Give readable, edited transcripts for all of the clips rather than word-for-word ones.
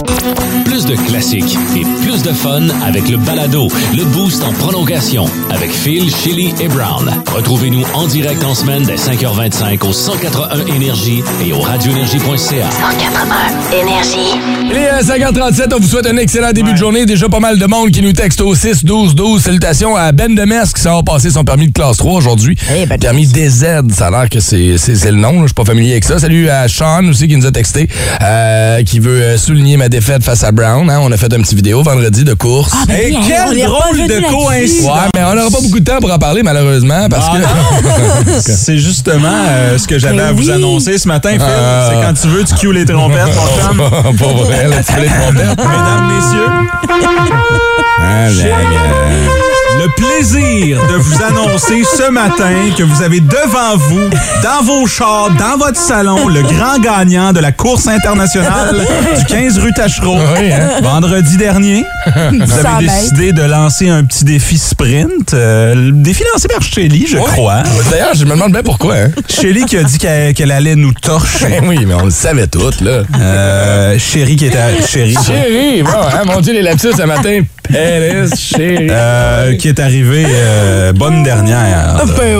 Plus de classiques et plus de fun avec le balado, le Boost en prolongation avec Phil, Chili et Brown. Retrouvez-nous en direct en semaine dès 5h25 au 181 Énergie et au radioénergie.ca. 181 Énergie. Il est 5h37, on vous souhaite un excellent début de journée. Déjà pas mal de monde qui nous texte au 6-12-12. Salutations à Ben Demers qui s'en va passer son permis de classe 3 aujourd'hui. Hey, ben, permis DZ, ça a l'air que c'est le nom. Je suis pas familier avec ça. Salut à Sean aussi qui nous a texté, qui veut souligner ma défaite face à Brown. Hein. On a fait un petit vidéo vendredi de course. Ah, ben oui, quel drôle de coïncidence! Ouais, mais on n'aura pas beaucoup de temps pour en parler malheureusement parce que... C'est justement ce que j'avais à vous annoncer ce matin, Phil. C'est quand tu veux, tu cues les trompettes, mon chum. Pas vrai, là, tu fais les trompettes. Mesdames, messieurs, le plaisir de vous annoncer ce matin que vous avez devant vous, dans vos chars, dans votre salon, le grand gagnant de la course internationale du 15 rue Tachereau. Oui, hein? Vendredi dernier, vous avez décidé de lancer un petit défi sprint. Le défi lancé par Shelly, je crois. D'ailleurs, je me demande bien pourquoi. Hein? Shelly qui a dit qu'elle allait nous torcher. Oui, mais on le savait tout, là. Chérie qui était à... Chérie, bon, hein, mon Dieu, les lapsus ce matin. Pérez, chérie. Qui est arrivée bonne dernière.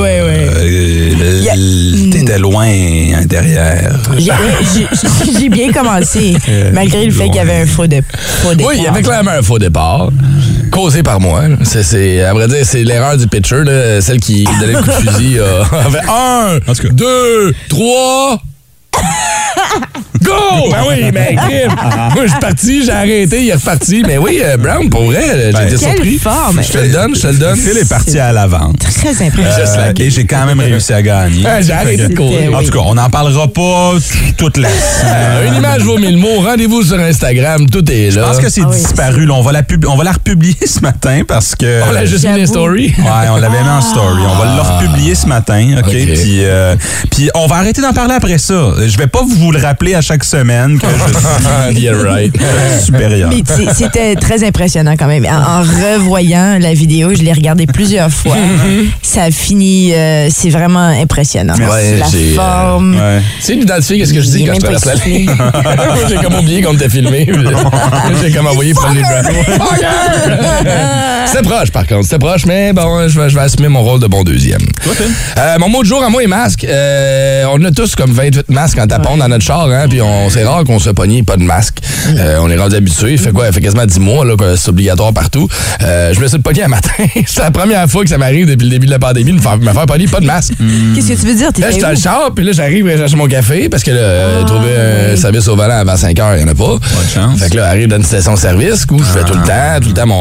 T'étais loin derrière. J'ai bien commencé, malgré le fait qu'il y avait un faux départ. Oui, il y avait clairement un faux départ, causé par moi. À vrai dire, c'est l'erreur du pitcher, là, celle qui donnait le coup de fusil. A fait 1, 2, 3... Go! Ben oui, mais moi, je suis parti, j'ai arrêté, il est reparti. Mais oui, Brown, pour vrai, j'ai été surpris. Forme. Je te le donne. Phil est parti à l'avant. Très impressionnant. Et j'ai quand même réussi à gagner. J'ai arrêté de courir. En tout cas, on n'en parlera pas toute la Une image vaut 1000 mots. Rendez-vous sur Instagram, tout est là. Je pense que c'est disparu. Là. On va la republier ce matin parce que... On l'a juste mis en story. Ouais, on l'avait mis en story. On va le republier ce matin, OK? Puis on va arrêter d'en parler après ça. Je vais pas vous le rappeler à chaque semaine que je suis supérieur. Mais c'était très impressionnant quand même. En revoyant la vidéo, je l'ai regardée plusieurs fois. Ça finit, c'est vraiment impressionnant. Ouais, la forme. Tu sais, d'identifier qu'est-ce que je dis quand je traverse la ligne. J'ai comme oublié qu'on t'était filmé. J'ai comme envoyé prendre les drapeaux. C'était proche, par contre. C'était proche, mais bon, je vais assumer mon rôle de bon deuxième. Mon mot de jour à moi est masque. On a tous comme 28 masques en tapant dans notre char, hein, puis c'est rare qu'on se pogne pas de masque. On est rendu habitué. Ça fait quasiment 10 mois là, que c'est obligatoire partout. Je me suis pogné un matin. C'est la première fois que ça m'arrive depuis le début de la pandémie de me faire pogner pas de masque. Qu'est-ce que tu veux dire? Là, j'étais dans le char, puis là, j'arrive à chercher mon café parce que là, trouver un service au volant avant 5 heures, il n'y en a pas. Pas de chance. Fait que là, j'arrive dans une station-service où je fais tout le temps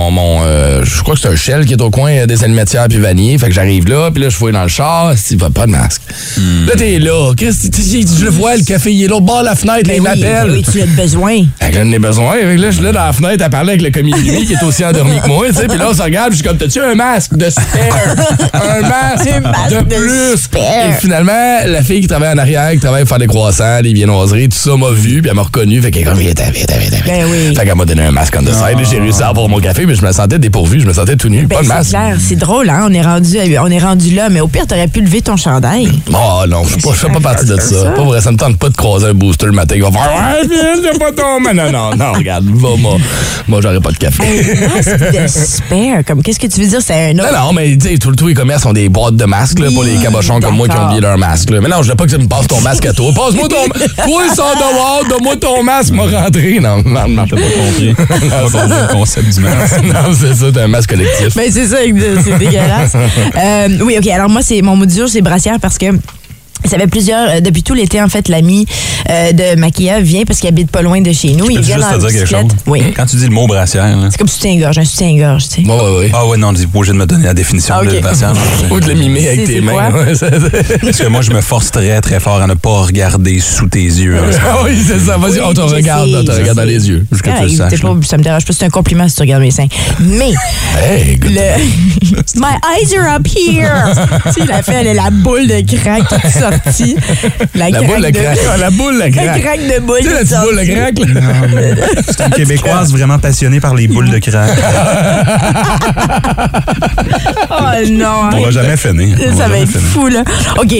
je crois que c'est un Shell qui est au coin des Almetières puis Vanier. Fait que j'arrive là, puis là, je fouille dans le char, il va pas de masque. Là, t'es là. Je le vois, le café, il est là au bord de la fenêtre, là, il m'appelle. Oui, tu as besoin. Fait que là, j'en ai besoin. Fait que là, je suis là dans la fenêtre à parler avec le commis de nuit qui est aussi endormi que moi, tu sais. Puis là, on se regarde, puis je suis comme, t'as-tu un masque de spare? Un masque de plus? Spare. Et finalement, la fille qui travaille en arrière, qui travaille pour faire des croissants, des viennoiseries, tout ça m'a vu, puis elle m'a reconnu. Fait qu'elle est comme, viens. Ben oui. Fait qu'elle m'a donné un masque on the side. J'ai réussi à avoir mon café, mais je me sentais dépourvu, je me sentais tout nu. Ben, pas de masque. C'est clair, c'est drôle, hein? On est rendu là, mais au pire, t'aurais pu lever ton chandail. Oh non, je fais pas partie de ça. Pas vrai, ça me tente pas de croiser un booster le matin qui va faire « Ouais, j'ai pas ton... » Non, regarde, moi, j'aurais pas de café. Un masque de spare, comme qu'est-ce que tu veux dire? C'est un autre... Non, mais tu sais, tous les commerces ont des boîtes de masques là, pour les cabochons comme moi qui ont oublié leur masque. Là. Mais non, je veux pas que tu me passes ton masque à toi. Passe-moi ton... Toi, sors dehors, donne-moi ton masque, m'a rentré. Non, t'as pas compris. T'as pas compris le concept du masque. Non, c'est ça, t'as un masque collectif. Mais c'est ça, c'est dégueulasse. Oui, OK, alors moi, mon mot du jour, c'est brassière parce que ça fait depuis tout l'été, en fait, l'ami de Maquilla vient parce qu'il habite pas loin de chez nous. Je peux juste te dire quelque chose. Oui. Quand tu dis le mot brassière, là. C'est comme soutien-gorge, un soutien-gorge, tu sais. Oui. Ah ouais, non, tu n'es pas obligé de me donner la définition de brassière. Ou de le mimer avec tes mains. Parce que moi, je me force très, très fort à ne pas regarder sous tes yeux. Ah oui, c'est ça. Vas-y, on te regarde dans les yeux. Que tu le saches. Ça me dérange pas, c'est un compliment si tu regardes mes seins. Mais... Hey, My eyes are up here! Tu sais, la fille, elle a la boule de crack qui sort sorti. La boule de crack. La boule de crack. La crack de boule. Tu sais, la petite boule de crack, là? C'est une Québécoise vraiment passionnée par les boules de crack. Oh non. On va jamais finir. Ça va être fou, là. OK.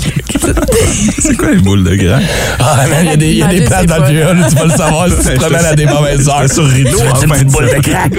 C'est quoi les boules de crack? Ah, man, il y a des places dans le tuyau, là, tu vas le savoir si tu te promènes à des mauvaises heures. Sur rideau, c'est une petite boule de crack.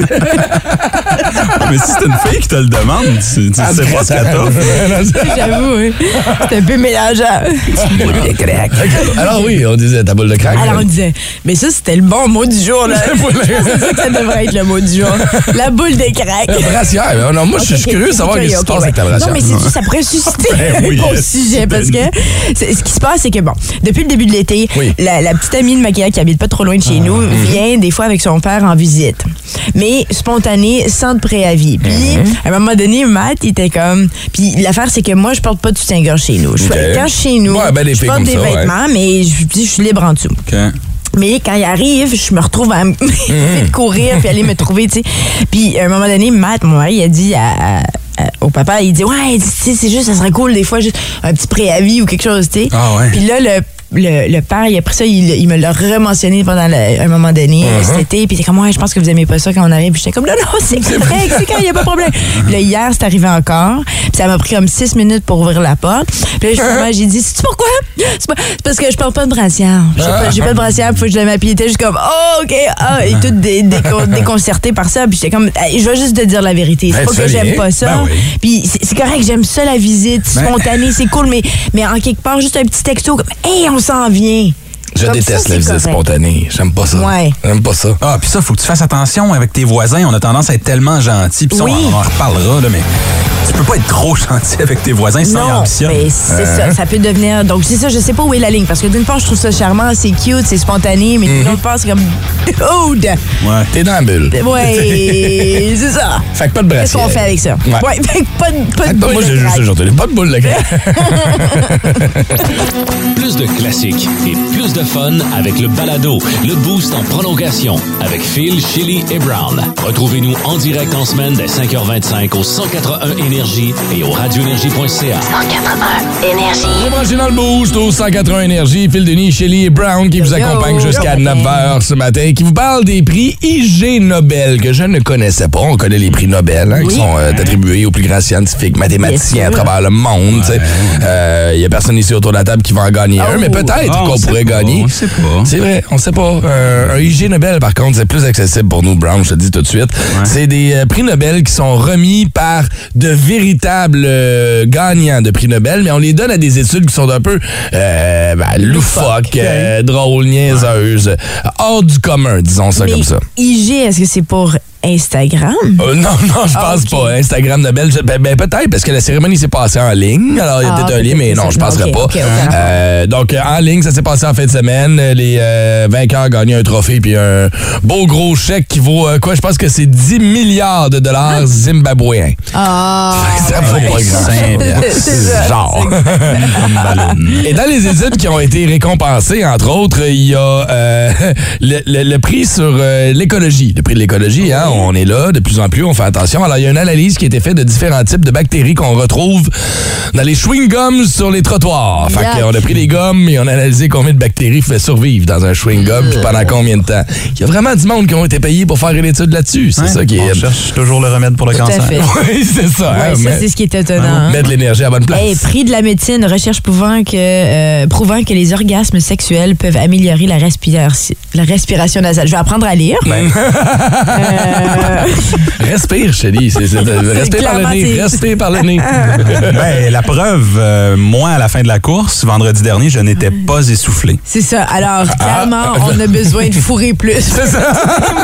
Mais si c'est une fille qui te le demande, tu sais pas ce qu'elle t'offre. J'avoue, oui. C'est un peu mélangeant. Boule de crack. Alors oui, on disait ta boule de crack. Alors on disait, mais ça, c'était le bon mot du jour, là. C'est ça que ça devrait être le mot du jour. La boule de crack. Brassière. Non, moi, je suis curieux de savoir ce qui se passe avec ta brassière. Non, mais ça pourrait susciter oui, un sujet, parce que ce qui se passe, c'est que, bon, depuis le début de l'été, la petite amie de Maquia qui habite pas trop loin de chez nous vient des fois avec son père en visite. Mais spontané, sans de préavis. Puis, à un moment donné, Matt, il était comme... Puis l'affaire, c'est que moi, je porte pas de soutien-gorge chez nous. Quand je suis chez nous, je porte des vêtements, mais je suis libre en dessous. Okay. Mais quand il arrive, je me retrouve à courir puis aller me trouver, tu sais. Puis à un moment donné, Matt, mon mari, il a dit au papa, il dit, ouais, c'est juste, ça serait cool des fois, juste un petit préavis ou quelque chose, tu sais. Ah ouais. Puis là, le père, il a pris ça, il me l'a rementionné pendant un moment donné, cet été, puis il était comme, ouais, je pense que vous aimez pas ça quand on arrive. Puis j'étais comme, non, c'est correct, c'est quand il n'y a pas de problème. Puis là, hier, c'est arrivé encore, puis ça m'a pris comme 6 minutes pour ouvrir la porte. Puis là, j'ai dit, sais-tu pourquoi? C'est parce que je porte pas de brassière. J'ai pas de brassière, faut que je le mette. Puis il était juste comme, oh, OK, et tout déconcerté par ça. Puis j'étais comme, je vais juste te dire la vérité. C'est pas que j'aime pas ça. Ben oui. Puis c'est correct, j'aime ça, la visite spontanée, c'est cool, mais en quelque part, juste un petit texto comme, hey, on s'en vient. Je déteste la visite spontanée. J'aime pas ça. Ouais. J'aime pas ça. Ah, puis ça, faut que tu fasses attention avec tes voisins. On a tendance à être tellement gentils. Puis ça, on en reparlera, là, mais tu peux pas être trop gentil avec tes voisins sans ambition. Non, mais c'est ça. Ça peut devenir... Donc, c'est ça, je sais pas où est la ligne. Parce que d'une part, je trouve ça charmant, c'est cute, c'est spontané, mais d'une autre part, c'est comme... Dude! Ouais. T'es dans la bulle. Ouais, c'est ça. Fait que pas de brassière. Qu'est-ce qu'on fait avec ça? Ouais, fait que pas de boule. Moi, j'ai juste aujourd'hui. Pas de boule de crack. Plus de classiques et plus de fun avec le balado, le Boost en prolongation avec Phil, Chili et Brown. Retrouvez-nous en direct en semaine dès 5h25 au 181 Énergie et au radioénergie.ca. 181 Énergie. Branchez dans le Boost au 180 Énergie. Phil Denis, Chili et Brown qui vous accompagnent jusqu'à 9h ce matin, qui vous parle des prix IG Nobel que je ne connaissais pas. On connaît les prix Nobel qui sont attribués aux plus grands scientifiques, mathématiciens à travers le monde. Il y a personne ici autour de la table qui va en gagner un, mais peut-être qu'on pourrait gagner. On sait pas. C'est vrai, on sait pas. Un IG Nobel, par contre, c'est plus accessible pour nous, Brown, je te dis tout de suite. Ouais. C'est des prix Nobel qui sont remis par de véritables gagnants de prix Nobel, mais on les donne à des études qui sont un peu loufoques, drôles, niaiseuses, hors du commun, disons ça comme ça. IG, est-ce que c'est pour Instagram? Non, je pense pas. Instagram Nobel, peut-être, parce que la cérémonie s'est passée en ligne. Alors, il y a peut-être un lien, mais non, je ne penserais pas. Donc, en ligne, ça s'est passé en fin de semaine. Les vainqueurs ont gagné un trophée puis un beau gros chèque qui vaut, je pense que c'est 10 milliards de dollars zimbabwéens. Ah! Ça vaut pas grand-chose. Genre. Et dans les études qui ont été récompensées, entre autres, il y a le prix sur l'écologie. Le prix de l'écologie, hein? On est là de plus en plus, on fait attention. Alors, il y a une analyse qui a été faite de différents types de bactéries qu'on retrouve dans les chewing-gums sur les trottoirs. Fait qu'on a pris des gommes et on a analysé combien de bactéries pouvaient survivre dans un chewing-gum puis pendant combien de temps. Il y a vraiment du monde qui ont été payés pour faire une étude là-dessus. C'est ça qui est... On cherche toujours le remède pour le cancer. Oui, c'est ça. Ouais, ça, c'est ce qui est étonnant. Mettre l'énergie à la bonne place. Hey, prix de la médecine, recherche prouvant que les orgasmes sexuels peuvent améliorer la respiration nasale. Je vais apprendre à lire. Respire, chérie. Respire par le nez. Respire par le nez. La preuve, moi, à la fin de la course, vendredi dernier, je n'étais pas essoufflé. C'est ça. Alors, clairement, on a besoin de fourrer plus. C'est ça.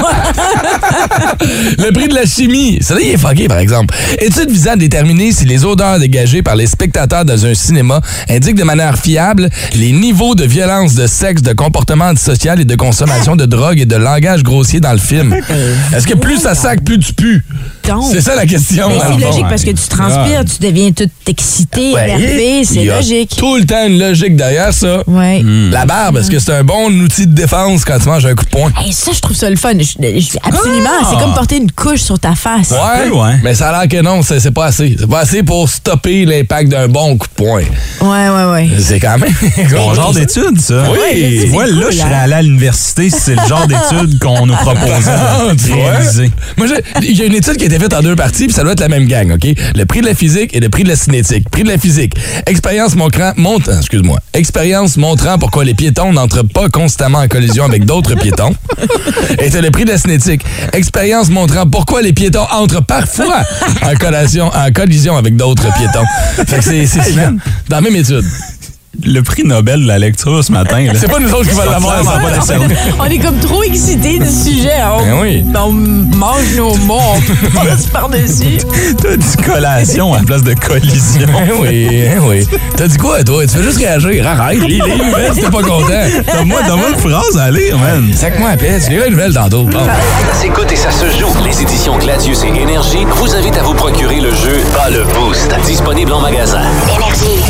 Le prix de la chimie. Ça, il est fucké, par exemple. Étude visant à déterminer si les odeurs dégagées par les spectateurs dans un cinéma indiquent de manière fiable les niveaux de violence, de sexe, de comportement antisocial et de consommation de drogue et de langage grossier dans le film. Est-ce que plus ça sac, plus tu pues? piéton. C'est ça la question. Mais c'est logique parce que tu transpires, tu deviens tout excité, énervé, c'est logique. Tout le temps une logique derrière ça. Ouais. La barbe, est-ce que c'est un bon outil de défense quand tu manges un coup de poing? Hey, ça, je trouve ça le fun. Absolument. C'est comme porter une couche sur ta face. Ouais. Mais ça a l'air que non, c'est pas assez. C'est pas assez pour stopper l'impact d'un bon coup de poing. Ouais. C'est quand même... Bon genre d'études, ça. Oui. Tu vois, là, je serais allé à l'université si c'est le genre d'études qu'on nous proposait de réaliser. Moi, il y a une étude qui a été faite en 2 parties, puis ça doit être la même gang, OK? Le prix de la physique et le prix de la cinétique. Prix de la physique. Expérience montrant pourquoi les piétons n'entrent pas constamment en collision avec d'autres piétons. Et c'est le prix de la cinétique. Expérience montrant pourquoi les piétons entrent parfois en collision avec d'autres piétons. Fait que c'est dans la même étude. Le prix Nobel de la lecture ce matin. Là. C'est pas nous autres qui va l'avoir. On est comme trop excités du sujet. On mange nos mots, on passe par-dessus. T'as dit collation à la place de collision. Oui. T'as dit quoi, toi? Tu fais juste réagir. Arrête, lis les nouvelles si t'es pas content. Donne-moi une phrase à lire, man. Sac-moi à paix, tu liras les nouvelles tantôt. Bon. Ça s'écoute et ça se joue. Les éditions Gladius et Énergie vous invitent à vous procurer le jeu Pas le Boost. Disponible en magasin. Énergie.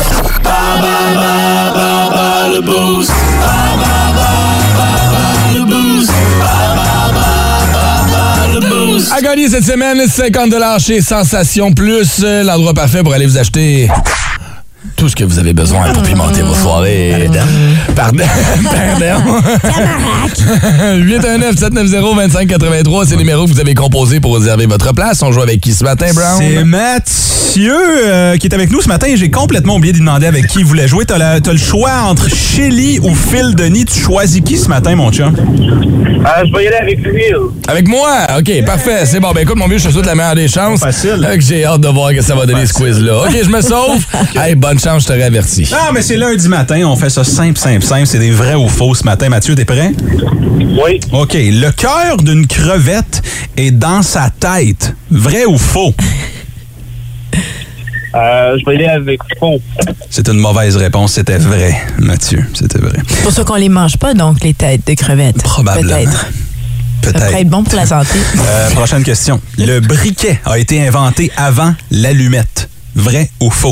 Le Boost. Le Boost. À gagner cette semaine, 50$ chez Sensation Plus, l'endroit parfait pour aller vous acheter tout ce que vous avez besoin pour pimenter vos soirées. Pardon. 819-790-2583, c'est le numéro que vous avez composé pour réserver votre place. On joue avec qui ce matin, Brown? C'est Mathieu qui est avec nous ce matin. J'ai complètement oublié de demander avec qui il voulait jouer. T'as le choix entre Shelly ou Phil Denis. Tu choisis qui ce matin, mon chum? Je vais y aller avec Phil. Avec moi? OK, parfait. C'est bon. Ben écoute, mon vieux, je te souhaite la meilleure des chances. Facile. J'ai hâte de voir que ça va donner ce quiz-là. OK, je me sauve. Hey, bonne chance, je te avertis. Non, mais c'est lundi matin. On fait ça simple. C'est des vrais ou faux ce matin. Mathieu, t'es prêt? Oui. OK. Le cœur d'une crevette est dans sa tête. Vrai ou faux? Je vais y aller avec faux. C'est une mauvaise réponse. C'était vrai, Mathieu. C'était vrai. C'est pour ça qu'on les mange pas, donc, les têtes de crevettes. Probablement. Ça pourrait être bon pour la santé. Prochaine question. Le briquet a été inventé avant l'allumette. Vrai ou faux?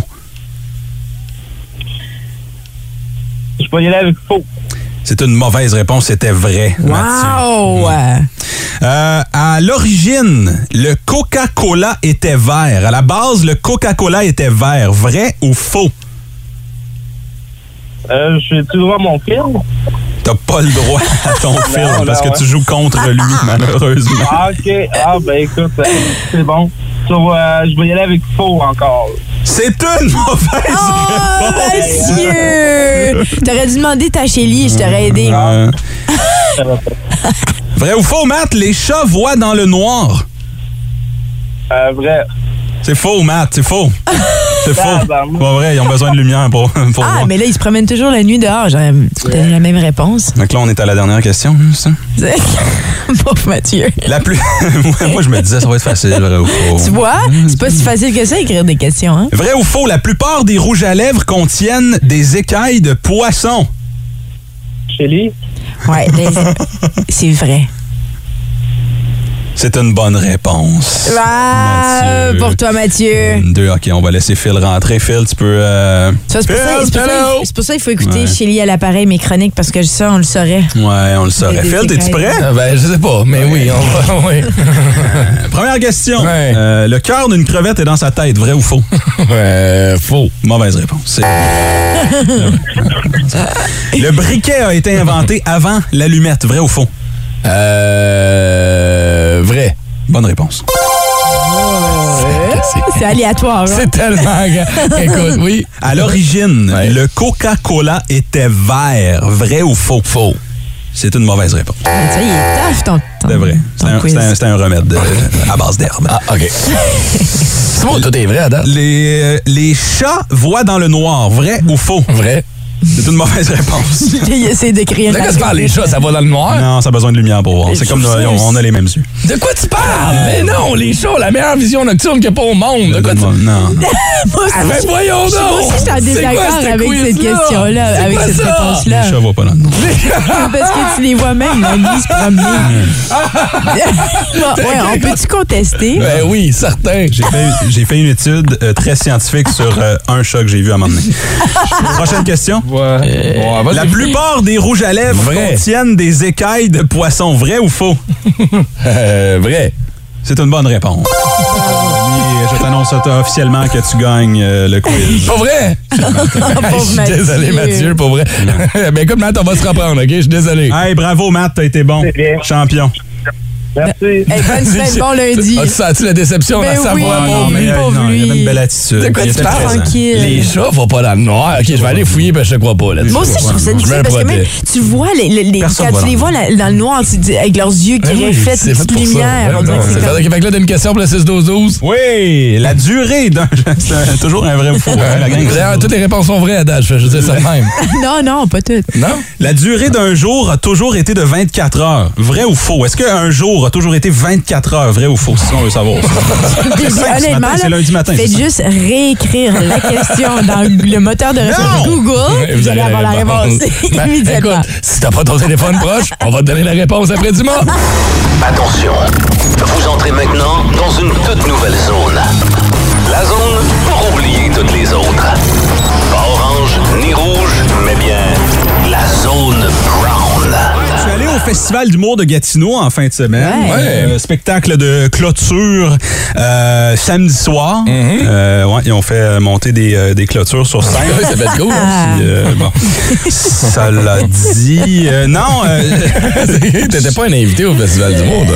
Je vais y aller avec faux. C'est une mauvaise réponse. C'était vrai, Wow! À l'origine, le Coca-Cola était vert. À la base, le Coca-Cola était vert. Vrai ou faux? Tu vois mon film? T'as pas le droit à ton film parce que tu joues contre lui, malheureusement. OK. Ben écoute, c'est bon. Je vais y aller avec faux encore. C'est une mauvaise réponse! Monsieur! T'aurais dû demander ta Shelly, je t'aurais aidé. Vrai ou faux, Matt? Les chats voient dans le noir. Vrai. C'est faux, Matt, c'est faux. C'est faux. Pas vrai, ils ont besoin de lumière pour voir. Mais là, ils se promènent toujours la nuit dehors. J'aurais donné la même réponse. Donc là, on est à la dernière question, ça? Pauvre Mathieu. Moi, je me disais, ça va être facile, vrai ou faux. Tu vois? C'est pas si facile que ça, écrire des questions, hein? Vrai ou faux, la plupart des rouges à lèvres contiennent des écailles de poisson. Shelly? Ouais, c'est vrai. C'est une bonne réponse. Mathieu. Pour toi, Mathieu. 2, OK, on va laisser Phil rentrer. Phil, tu peux... C'est pour ça qu'il faut écouter Shelly à l'appareil, mes chroniques, parce que ça, on le saurait. Ouais, on le saurait. Phil, t'es-tu prêt? Ben, je sais pas, mais oui, on va... Oui. Première question. Ouais. Le cœur d'une crevette est dans sa tête. Vrai ou faux? Faux. Mauvaise réponse. Le briquet a été inventé avant l'allumette. Vrai ou faux? Vrai. Bonne réponse. C'est aléatoire. Hein? C'est tellement... Écoute, oui. À l'origine, le Coca-Cola était vert. Vrai ou faux? Faux. C'est une mauvaise réponse. Ça, il est tough, ton C'est vrai. C'était un remède à base d'herbe. Ah, OK. C'est bon, tout est vrai, Adam. Les chats voient dans le noir. Vrai ou faux? Vrai. C'est une mauvaise réponse. Il essaie de créer De quoi tu parles, les chats, ça va dans le noir? Non, ça a besoin de lumière pour voir. C'est comme on a les mêmes yeux. De quoi tu parles? Mais non, les chats ont la meilleure vision nocturne qu'il n'y a pas au monde. De quoi tu parles? Non. Ah, ben voyons donc! Moi aussi, je suis en désaccord avec cette question-là, avec cette réponse-là. Les chats vont pas dans le noir. Parce que tu les vois même, la nuit, se promener. Ouais, on peut-tu contester? Ben oui, certain. J'ai fait une étude très scientifique sur un chat que j'ai vu à un moment donné. Prochaine question. La plupart des rouges à lèvres contiennent des écailles de poisson. Vrai ou faux? Vrai. C'est une bonne réponse. Je t'annonce officiellement que tu gagnes le quiz. Pas vrai? Je suis désolé, Mathieu, pas vrai. Ben écoute, Matt, on va se reprendre, OK? Je suis désolé. Hey, bravo, Matt, t'as été bon. Champion. Merci. Hey, bonne semaine, bon lundi. As-tu senti la déception Ben à savoir? oui, Bon, mais pauvre lui. Il avait une belle attitude. de quoi Il tu était parles? présent. Tranquille. Les chats vont pas dans le noir. OK, je vais aller fouiller, ben je te crois pas. Là. Moi aussi, je trouve ça difficile parce que même, tu vois, Personne quand voit tu les dans vois dans le noir, tu dis, avec leurs yeux qui Ben oui, reflètent c'est une fait petite pour ça. lumière. On dirait que c'est comme- Fait que là, t'as une question pour le 6-12-12. Oui, la durée d'un... C'est toujours un vrai ou faux. Hein, la gang. D'ailleurs, toutes les réponses sont vraies à date. Je veux dire ça de même. Non, pas toutes. Non? La durée d'un jour a toujours été de 24 heures. Vrai ou faux? Est-ce qu'un jour a toujours été 24 heures? Vrai ou faux? Si on veut savoir. Puis, honnêtement, c'est lundi matin. faites c'est ça? juste réécrire la question dans le moteur de recherche Google. Vous allez avoir la réponse Ben, immédiatement. écoute, si t'as pas ton téléphone proche, on va te donner la réponse après du mois. Attention, vous entrez maintenant dans une toute nouvelle zone. La zone pour oublier toutes les autres. Pas orange ni rouge, mais bien la zone brown. Je suis allé au Festival d'humour de Gatineau en fin de semaine. Ouais. Spectacle de clôture samedi soir. Ouais, ils ont fait monter des clôtures sur scène. Oui, ça fait cool. Puis, bon, ça l'a dit. Non, T'étais pas un invité au Festival du Monde.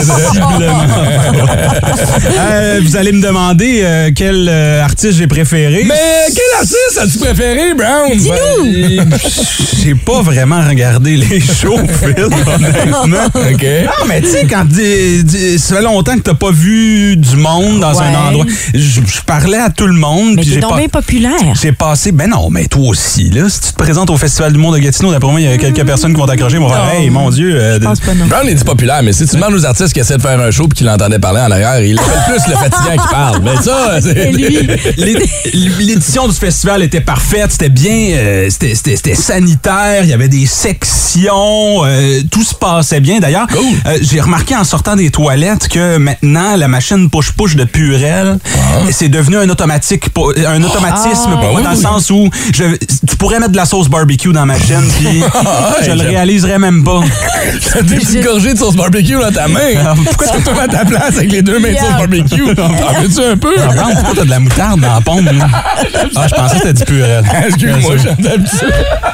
vous allez me demander quel artiste j'ai préféré. Mais quel artiste as-tu préféré, Brown? Ben, j'ai pas vraiment regardé les shows, Phil, honnêtement. OK. Non, mais tu sais, quand ça fait longtemps que t'as pas vu du monde dans Ouais. un endroit, je parlais à tout le monde. Mais puis t'es j'ai donc bien populaire. J'ai passé... Ben non, mais toi aussi, là. Si tu te présentes au Festival du monde de Gatineau, d'après moi, il y a quelques personnes qui vont t'accrocher, vont faire « Hey, mon Dieu! Je pense pas, non. Brown est dit populaire, mais si tu demandes aux artistes qui essaient de faire un show et qui l'entendaient parler en arrière, il appelle plus le fatigant qui parle. Mais ça, c'est lui. L'édition du festival était parfaite, c'était bien, c'était sanitaire, il y avait des sections, tout se passait bien. D'ailleurs, j'ai remarqué en sortant des toilettes que maintenant, la machine push-push de Purel, c'est devenu un automatisme pour moi, dans le sens où tu pourrais mettre de la sauce barbecue dans ma machine, puis je le réaliserais même pas. t'as des petites gorgées de sauce barbecue dans ta main. Pourquoi tu te mets à ta place avec les deux mains de sauce barbecue? T'en veux-tu un peu? Pourquoi t'as de la moutarde dans la pompe? Là? Ah, je pensais que c'était du Purel. Excuse-moi, j'entends ça.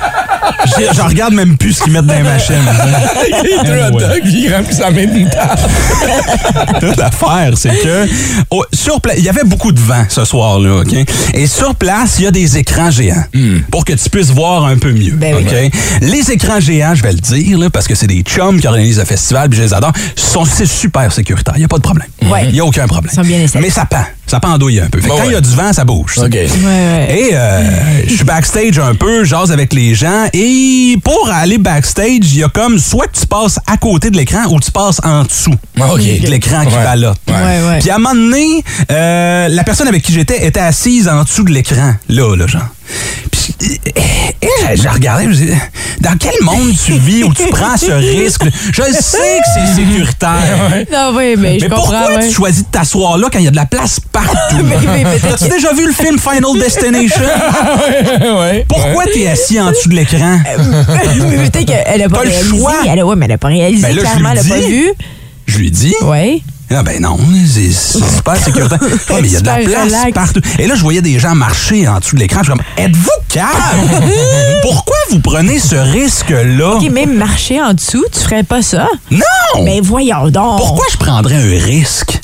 Je regarde même plus ce qu'ils mettent dans les machines. Il y a deux hot dogs, il remplit sa main de moutarde. Toute l'affaire, c'est que sur place, il y avait beaucoup de vent ce soir-là, OK? Et sur place, il y a des écrans géants pour que tu puisses voir un peu mieux, Ben oui. OK? Les écrans géants, je vais le dire, là, parce que c'est des chums qui organisent le festival, puis je les adore, c'est super sécuritaire, il n'y a pas de problème. Ouais. Il n'y a aucun problème. Ils sont bien installés. Mais ça pend. Ça pendouille un peu. Fait que Bon, quand il y a du vent, ça bouge. OK. Ouais. Et je suis backstage un peu, j'ose avec les gens. Et pour aller backstage, il y a comme soit que tu passes à côté de l'écran ou tu passes en dessous OK. de l'écran qui Ouais. ballotte. Ouais. Puis à un moment donné, la personne avec qui j'étais était assise en dessous de l'écran. Là, genre. Puis je regardais, je me disais, dans quel monde tu vis où tu prends ce risque? Je sais que c'est sécuritaire. Non, oui, mais je Mais comprends. pourquoi ouais. tu choisis de t'asseoir là quand il y a de la place partout? Mais peut-être As-tu déjà vu le film Final Destination? Ouais. Pourquoi t'es assis en dessus de l'écran? mais peut-être qu'elle a pas T'as le réalisé. choix. Ouais, mais elle a pas réalisé. Ben là, je Clairement, lui elle a pas dis. vu. Je lui dis. Ouais. Ah ben non, c'est super sécuritaire. Ouais, mais il y a de la Super place relax. partout. Et là, je voyais des gens marcher en dessous de l'écran. Je suis comme, êtes-vous calme? Pourquoi vous prenez ce risque-là? OK, même marcher en dessous, tu ferais pas ça? Non! Mais voyons donc. Pourquoi je prendrais un risque?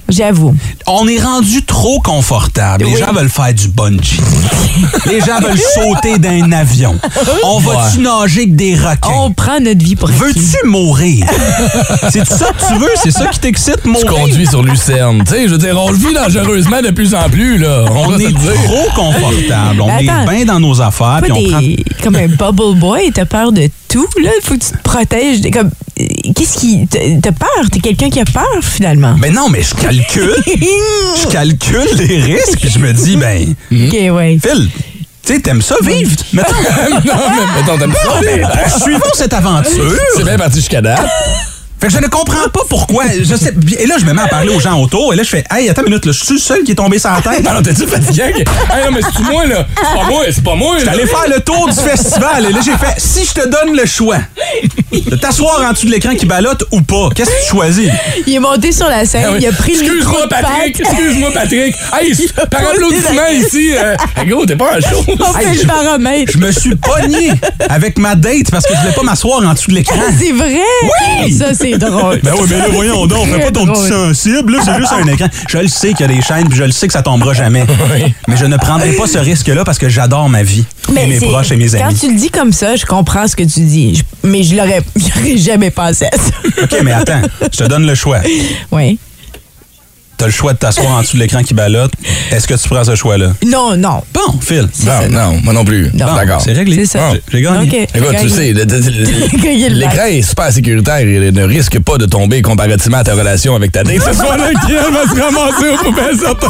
J'avoue. On est rendu trop confortable. Les gens veulent faire du bungee. Les gens veulent sauter d'un avion. On va-tu nager avec des requins? On prend notre vie pour acquis. Veux-tu mourir? C'est ça que tu veux? C'est ça qui t'excite, mourir? Tu conduis sur Lucerne. Tu sais, je veux dire, on le vit dangereusement de plus en plus, là. On est trop confortable. On est bien dans nos affaires. Puis on prend... Comme un bubble boy, t'as peur de tout, là. Il faut que tu te protèges. Comme, qu'est-ce qui... T'as peur? T'es quelqu'un qui a peur, finalement. Mais non, mais je calcule. Je calcule les risques. Puis je me dis, OK, ouais. Phil, tu sais, t'aimes ça vivre? Mettons. Non, mais mettons, t'aimes ça vivre. Suivons cette aventure. C'est bien parti jusqu'à date. Fait que je ne comprends pas pourquoi. Je sais, et là, je me mets à parler aux gens autour. Et là, je fais, hey, attends une minute, là, je suis le seul qui est tombé sur la tête. Non, t'es-tu fatigué? Hey, non, mais c'est moi, là. C'est pas moi. Je suis allé faire le tour du festival. Et là, j'ai fait, si je te donne le choix de t'asseoir en dessous de l'écran qui ballotte ou pas, qu'est-ce que tu choisis? Il est monté sur la scène, il a pris le micro de Patrick. Excuse-moi, Patrick. Hey, par applaudissement ici. Gros, t'es pas un show. On fait le baromètre. Je me suis pogné avec ma date parce que je voulais pas m'asseoir en dessous de l'écran. C'est vrai? Oui! Ça, c'est drôle. Ben oui, mais là, voyons donc, fais pas ton petit sensible, là, c'est juste un écran. Je le sais qu'il y a des chaînes, puis je le sais que ça tombera jamais. Mais je ne prendrai pas ce risque-là parce que j'adore ma vie, et mes proches et mes amis. Quand tu le dis comme ça, je comprends ce que tu dis, mais je l'aurais jamais pensé à ça. OK, mais attends, je te donne le choix. Oui. T'as le choix de t'asseoir en dessous de l'écran qui ballotte. Est-ce que tu prends ce choix-là? Non. Bon, Phil. Non, moi non plus. Non. D'accord. C'est réglé. C'est ça. J'ai gagné. OK. Écoute, tu sais, l'écran est super sécuritaire et ne risque pas de tomber comparativement à ta relation avec ta date. Ce soir-là, qui elle va se ramasser au poubelle certain.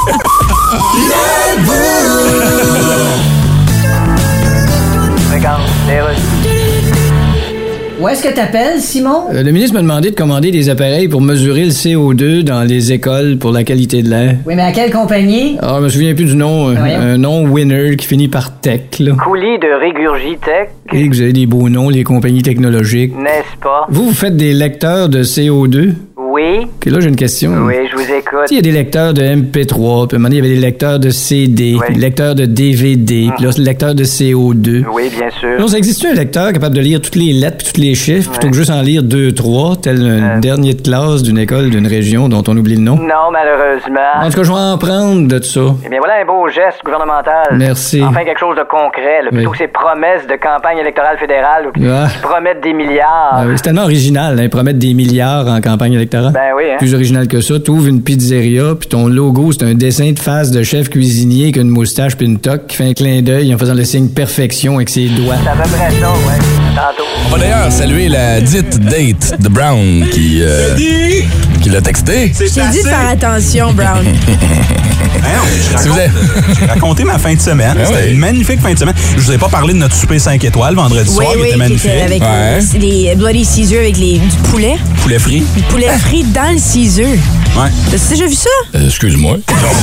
Regarde, où est-ce que t'appelles, Simon? Le ministre m'a demandé de commander des appareils pour mesurer le CO2 dans les écoles pour la qualité de l'air. Oui, mais à quelle compagnie? Ah, je me souviens plus du nom. Un nom winner qui finit par tech, là. Coulis de Régurgitech. Et que vous avez des beaux noms, les compagnies technologiques. N'est-ce pas? Vous faites des lecteurs de CO2? Oui. OK, là, j'ai une question. Oui, je vous écoute. Il y a des lecteurs de MP3, puis à un moment donné, il y avait des lecteurs de CD, puis des lecteurs de DVD, puis là, le lecteur de CO2. Oui, bien sûr. Non, ça existe un lecteur capable de lire toutes les lettres puis tous les chiffres, plutôt que juste en lire 2, 3, tel un dernier de classe d'une école d'une région dont on oublie le nom? Non, malheureusement. En tout cas, je vais en prendre de tout ça. Eh bien, voilà un beau geste gouvernemental. Merci. Enfin, quelque chose de concret, là, plutôt que ces promesses de campagne électorale fédérale qui promettent des milliards. C'est tellement original, hein, promettre des milliards en campagne électorale. Ben oui, hein. Plus original que ça, t'ouvres une pizzeria, puis ton logo, c'est un dessin de face de chef cuisinier avec une moustache puis une toque qui fait un clin d'œil en faisant le signe perfection avec ses doigts. Ça va près ça, ouais. Tantôt. On va d'ailleurs saluer la dite date de Brown qui l'a texté. Je t'ai dit de faire attention, Brown. J'ai raconté ma fin de semaine. C'était une magnifique fin de semaine. Je vous ai pas parlé de notre souper 5 étoiles vendredi soir, qui était magnifique. Avec les Bloody Caesar avec du poulet. Poulet frit. Du poulet frit dans le Caesar. Ouais. T'as déjà vu ça? Excuse-moi.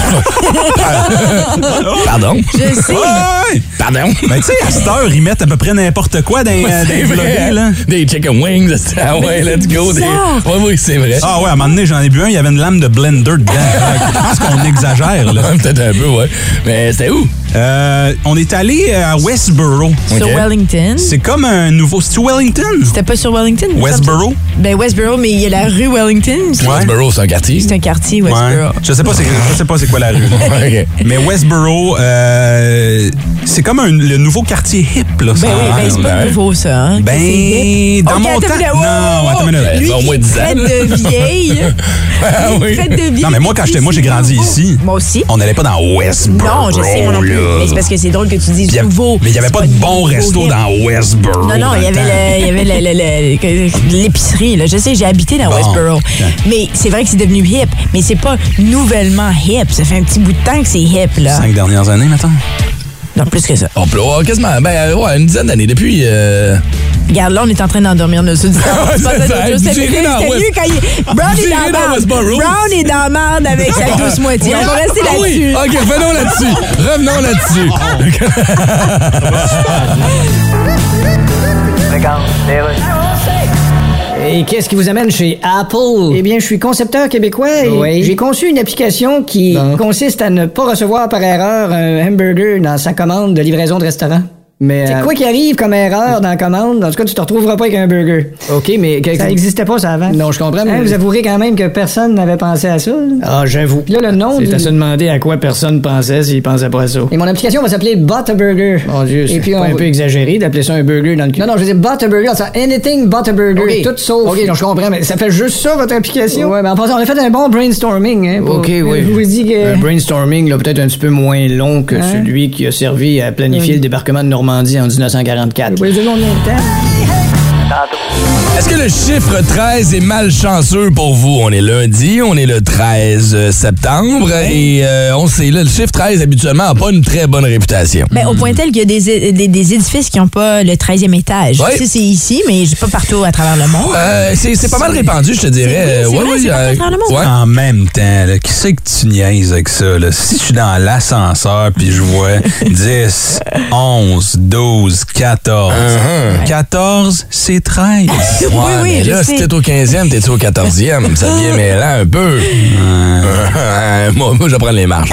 Pardon. Je sais. Ouais. Pardon. Ben, tu sais, à cette heure, ils mettent à peu près n'importe quoi dans les vlogs, là. Des chicken wings. Ah ouais, let's go. Oui, c'est vrai. Ah ouais, à un moment donné, j'en ai bu un, il y avait une lame de blender dedans. Je pense qu'on exagère, là. Peut-être un peu, ouais. Mais c'était où? On est allé à Westboro. Sur Wellington. C'est comme un nouveau... C'est-tu Wellington? C'était pas sur Wellington? Westboro? Ben Westboro, mais il y a la rue Wellington. Westboro, c'est un quartier? C'est un quartier, Westboro. Ouais. Je sais pas c'est quoi la rue. Okay. Mais Westboro, c'est comme le nouveau quartier hip, là. Ben oui, c'est pas nouveau, ça. Hein? Ben, dans mon temps... Non, attends une minute. Lui, au moins 10 ans. Fête de vieille. Fête de vieille. Non, mais moi, quand j'ai grandi ici. Moi aussi. On n'allait pas dans Westboro. Non, je sais, moi non plus. Mais c'est parce que c'est drôle que tu dises nouveau. Mais il n'y avait pas de bon resto dans Westboro. Non, il y avait l'épicerie. Là. Je sais, j'ai habité dans Westboro. Mais c'est vrai que c'est devenu hip. Mais c'est pas nouvellement hip. Ça fait un petit bout de temps que c'est hip, là. 5 dernières années, maintenant? Non, plus que ça. On peut quasiment, une dizaine d'années depuis. Regarde, là, on est en train d'endormir nos auditeurs. C'était mieux quand Brown est dans la merde avec sa douce moitié. On va rester là-dessus. Oui. OK, revenons là-dessus. Regarde, Et qu'est-ce qui vous amène chez Apple? Eh bien, je suis concepteur québécois et j'ai conçu une application qui consiste à ne pas recevoir par erreur un hamburger dans sa commande de livraison de restaurant. Mais C'est quoi qui arrive comme erreur dans la commande? En tout cas, tu te retrouveras pas avec un burger. OK, mais... Ça n'existait pas, ça, avant. Non, je comprends, mais... Hein, vous avouerez quand même que personne n'avait pensé à ça. Là. Ah, j'avoue. Puis là, le nom... C'est à se demander à quoi personne pensait s'il pensait pas à ça. Et mon application va s'appeler Butterburger. Mon Dieu, c'est Et puis pas un peu exagéré d'appeler ça un burger dans le cul. Non, je veux dire Butterburger, ça anything Butterburger, OK. tout sauf. OK, donc je comprends, mais ça fait juste ça, votre application? Ouais, mais en passant, on a fait un bon brainstorming, hein. OK, oui. Je vous dis que... Un brainstorming, là, peut-être un petit peu moins long que celui qui a servi à planifier le débarquement de Normandie en 1944. Oui, de combien de temps? Est-ce que le chiffre 13 est malchanceux pour vous? On est lundi, on est le 13 septembre et on sait, là, le chiffre 13 habituellement n'a pas une très bonne réputation. Ben, au point tel qu'il y a des édifices qui n'ont pas le 13e étage. Ouais. Tu sais, c'est ici, mais pas partout à travers le monde. C'est pas mal répandu, je te dirais. C'est vrai, c'est partout à travers le monde. Ouais. En même temps, là, qui c'est que tu niaises avec ça? Là? Si je suis dans l'ascenseur puis je vois 10, 11, 12, 14. 14, c'est 13. Ouais, mais là, si t'es au 15e, t'es au 14e. Ça devient mêlant un peu. Moi, je vais prendre les marches.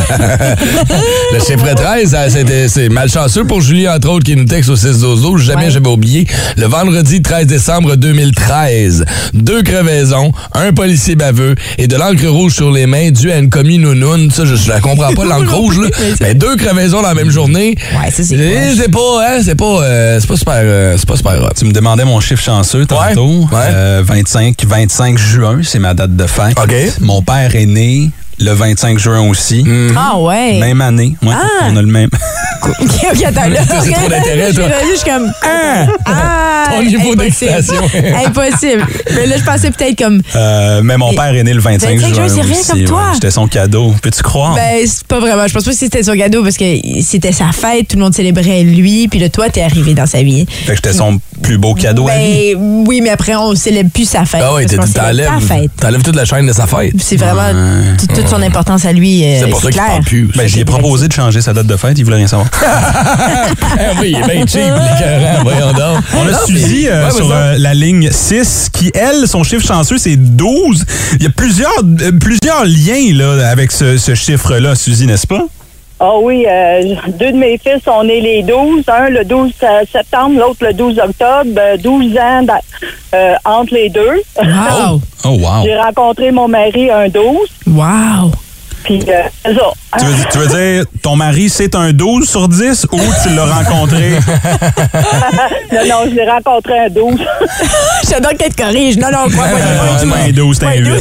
Le chiffre 13, c'est malchanceux pour Julie, entre autres, qui nous texte au 6-12-12. Jamais j'avais oublié. Le vendredi 13 décembre 2013, 2 crevaisons, un policier baveux et de l'encre rouge sur les mains dû à une commis nounoune. Ça, je la comprends pas, l'encre rouge, là. Mais 2 crevaisons dans la même journée. Ouais, ça, c'est c'est pas super hot. Tu me demandais mon chiffre chanceux tantôt. Ouais. 25 juin, c'est ma date de fête. OK. Mon père est né le 25 juin aussi. Ah ouais. Même année. Ouais, on a le même. OK, attends, là. C'est trop d'intérêt, toi. Je suis comme... Ton niveau impossible. d'excitation. Impossible. Mais là, je pensais peut-être comme... Mais mon père est né le 25 juin. 25 juin, c'est rien aussi, comme toi. ouais. J'étais son cadeau. Peux-tu croire? Ben, c'est pas vraiment. Je pense pas que c'était son cadeau parce que c'était sa fête, tout le monde célébrait lui, puis là, toi, t'es arrivé dans sa vie. Fait que j'étais son plus beau cadeau à lui. Ben, oui, mais après, on célèbre plus sa fête. Ah oui, parce qu'on célèbre ta fête. t'enlèves toute la chaîne de sa fête. C'est vraiment toute son importance à lui. C'est pour ça qu'il clair. parle plus. Ben, j'y ai proposé de changer sa date de fête. Il voulait rien savoir. Oui, il est bien cheap, l'écœurant. Voyons donc. On a Suzy sur la ligne 6 qui, elle, son chiffre chanceux, c'est 12. Il y a plusieurs liens là, avec ce chiffre-là, Suzy, n'est-ce pas? Ah oui, 2 de mes fils sont nés les 12. Un le 12 septembre, l'autre le 12 octobre. 12 ans entre les deux. Wow. Oh, wow. J'ai rencontré mon mari un 12. Wow. Puis, c'est ça. Tu veux dire, ton mari, c'est un 12 sur 10 ou tu l'as rencontré? Non, je l'ai rencontré un 12. J'adore que tu te corriges. Non, quoi. C'est pas un 12, c'est un 8.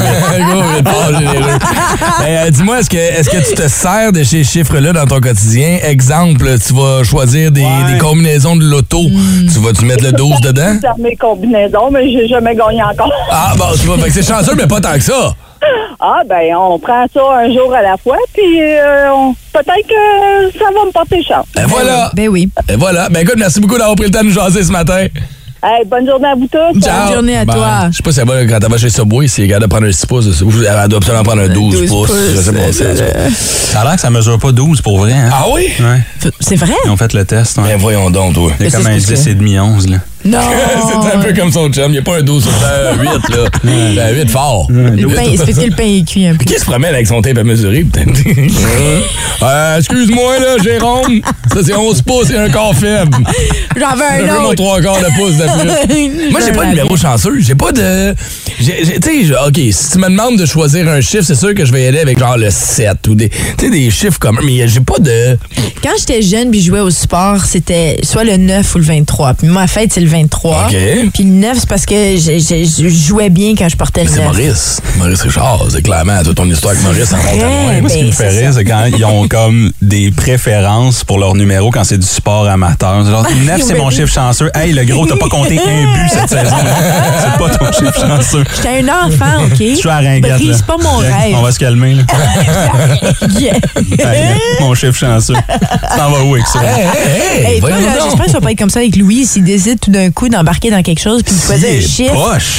Dis-moi, est-ce que tu te sers de ces chiffres-là dans ton quotidien? Exemple, tu vas choisir des combinaisons de loto. Tu vas-tu mettre le 12 dedans? C'est mes combinaisons, mais j'ai jamais gagné encore. Ah, bon, tu vois, fait que c'est chanceux, mais pas tant que ça. Ah, ben, on prend ça un jour à la fois, puis peut-être que ça va me porter chance. Et voilà. Ben oui. Et voilà. Ben écoute, merci beaucoup d'avoir pris le temps de nous jaser ce matin. Hey, bonne journée à vous tous. Ciao. Bonne journée à Ben, toi. Je sais pas si elle va, quand elle va chez Subway, si elle est capable de prendre un 6 pouces. Elle doit absolument prendre un 12 pouces. Je sais pas. Ça a l'air que ça mesure pas 12 pour vrai. Hein? Ah oui? Ouais. C'est vrai? Ils ont fait le test. Ouais. Ben voyons donc, toi. Il y a comme un 10 et demi 11, là. Non. C'est un peu comme son chum. Il n'y a pas un 12 sur un 8, là. C'est un 8 fort. C'est parce que le pain est cuit un peu. Qui se promène avec son tape à mesurer, peut-être? Excuse-moi, là, Jérôme. Ça, c'est 11 pouces et un quart faible. J'en veux Je un veux mon autre. 3 quarts de pouce de plus. Moi, j'ai pas de numéro chanceux. J'ai pas de... Tu sais, OK, si tu me demandes de choisir un chiffre, c'est sûr que je vais y aller avec genre le 7 ou des chiffres comme... Mais j'ai pas de... Quand j'étais jeune puis je jouais au sport, c'était soit le 9 ou le 23. Puis ma fête, c'est le 23. OK. Puis le 9, c'est parce que je jouais bien quand je portais le 9. C'est Maurice Richard. C'est clairement toute ton histoire avec Maurice en montant loin. Moi, ce qui me c'est fait rire, ça. c'est quand ils ont comme des préférences pour leur numéro quand c'est du sport amateur. Genre, 9, c'est mon chiffre chanceux. Hey, le gros, t'as pas compté un but cette saison. C'est pas ton chiffre chanceux. J'étais un enfant, OK? Je suis à Ringuette, là. Brise pas mon rêve. On va se calmer, là. Yeah. Hey, mon chiffre chanceux. T'en vas où avec ça? Hey, toi, là, j'espère que ça va pas être comme ça avec Louis s'il décide tout d'un coup d'embarquer dans quelque chose puis de choisir un chiffre. Poche.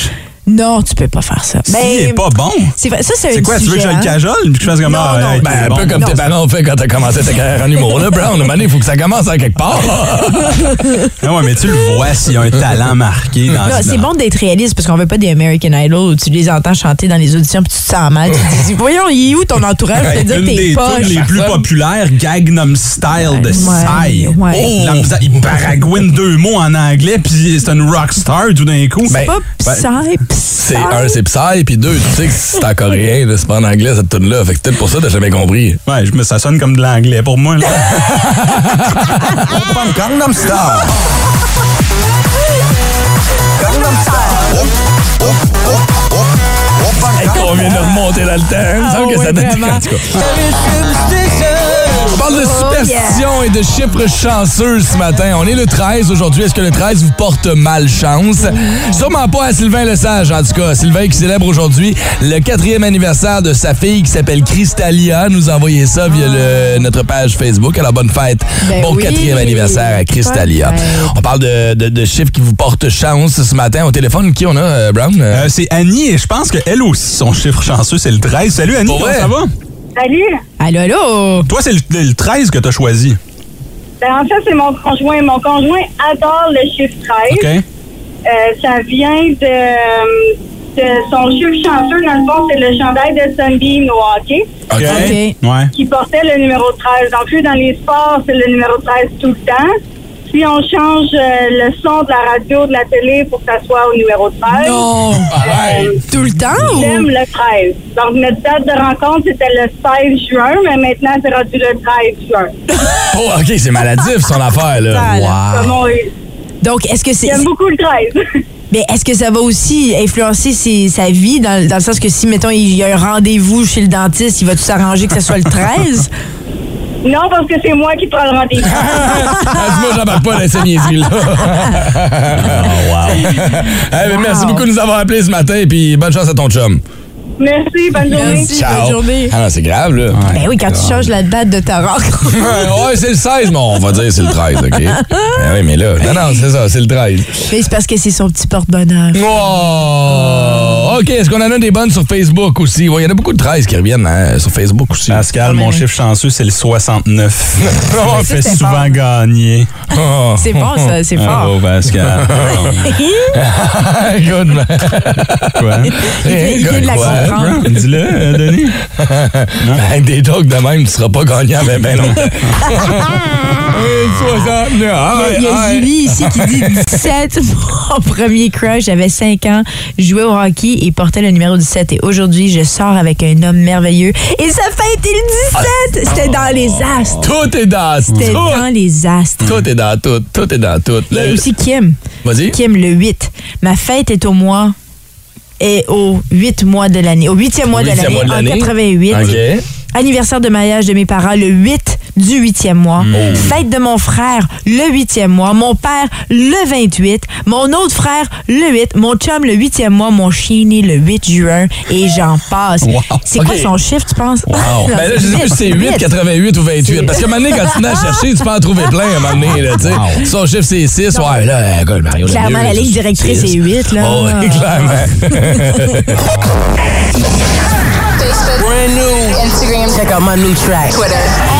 Non, tu peux pas faire ça. C'est pas bon. C'est quoi, tu veux que je le cajole puis que je fasse comme un peu comme tes parents ont fait quand t'as commencé ta carrière en humour. Là, Brown, il faut que ça commence à quelque part. Non, mais tu le vois s'il y a un talent marqué dans non, c'est bon d'être réaliste parce qu'on veut pas des American Idol où tu les entends chanter dans les auditions puis tu te sens mal. Tu te dis, voyons, il est où ton entourage? Je te dire, t'es poche. Une des tunes les plus populaires, Gangnam Style de Psy. Il baragouine 2 mots en anglais puis c'est une rockstar tout d'un coup. C'est pas Psy. C'est Psy, puis 2, tu sais que c'est en coréen, là, c'est pas en anglais cette tune-là. Fait que peut-être pour ça, t'as jamais compris. Ouais, ça sonne comme de l'anglais pour moi. Là. Gangnam Style. Gangnam Style. On vient de remonter dans le temps. Il me semble que ça donne en tout cas. On parle de superstition et de chiffres chanceux ce matin. On est le 13 aujourd'hui. Est-ce que le 13 vous porte malchance? Sûrement pas à Sylvain Lesage, en tout cas. Sylvain qui célèbre aujourd'hui le 4e anniversaire de sa fille qui s'appelle Crystalia. Nous a envoyé ça via notre page Facebook. Alors, bonne fête. Bon 4e anniversaire à Crystalia. On parle de chiffres qui vous portent chance ce matin. Au téléphone, qui on a, Brown? C'est Annie et je pense qu'elle aussi, son chiffre chanceux, c'est le 13. Salut Annie, comment ça va? Salut! Allô? Toi, c'est le 13 que tu as choisi. En fait, c'est mon conjoint. Mon conjoint adore le chiffre 13. OK. Ça vient de son chiffre chanceux. Dans le fond, c'est le chandail de Sunbeam au hockey. OK. Ouais. Qui portait le numéro 13. Donc, lui, dans les sports, c'est le numéro 13 tout le temps. Si on change le son de la radio, de la télé pour que ça soit au numéro 13. Non! Tout le temps? J'aime le 13. Donc, notre date de rencontre, c'était le 16 juin, mais maintenant, c'est rendu le 13 juin. Oh, OK, c'est maladif, son affaire, là. Wow. Donc, est-ce que c'est... J'aime beaucoup le 13. Mais est-ce que ça va aussi influencer sa vie dans le sens que si, mettons, il y a un rendez-vous chez le dentiste, il va tout s'arranger que ça soit le 13? Non, parce que c'est moi qui prends le rendez-vous. Moi, j'embarque pas dans ces niaiseries-là. Merci beaucoup de nous avoir appelés ce matin et puis bonne chance à ton chum. Merci, bonne journée. Merci, ciao. bonne journée. Ah non, c'est grave, là. Ben oui, quand tu changes la date de ta rencontre. Ouais, c'est le 16, mais on va dire c'est le 13, OK? Oui, mais là, non, c'est ça, c'est le 13. Mais c'est parce que c'est son petit porte-bonheur. Oh! OK, est-ce qu'on en a des bonnes sur Facebook aussi? Il y en a beaucoup de 13 qui reviennent sur Facebook aussi. Pascal, mon chiffre chanceux, c'est le 69. On me fait souvent gagner. Oh. C'est bon, ça, c'est fort. Oh, Pascal. Good, man. Quoi? Il vient de la comprendre. Dis-le, Denis. Avec des jokes de même, tu seras pas gagnant, mais ben non. 69. Il y a Julie ici qui dit 17. Mon premier crush, j'avais 5 ans, jouais au hockey et portait le numéro 17. Et aujourd'hui, je sors avec un homme merveilleux. Et sa fête est le 17. C'était dans les astres. Tout est dans tout. C'était dans les astres. Tout est dans tout. Tout est dans tout. Il y a aussi Kim. Vas-y. Kim, le 8. Ma fête est au mois... Et au 8 mois de l'année. Au 8e mois de l'année, en 88. Okay. Anniversaire de mariage de mes parents, le 8 du 8e mois. Fête de mon frère, le 8e mois. Mon père, le 28. Mon autre frère, le 8. Mon chum, le 8e mois. Mon chien né le 8 juin. Et j'en passe. Wow. C'est quoi son chiffre, tu penses? Wow. Ben là, je sais plus si c'est 8, 88 ou 28. Parce qu'à un moment donné, quand tu venais à chercher, tu peux en trouver plein à un moment donné. Là, wow. Son chiffre, c'est 6. Ouais, là, écoute, Mario. Clairement, la ligne directrice, c'est 8. Là. Oh, oui, clairement. Facebook, brand new. Instagram, check out my new track. Twitter.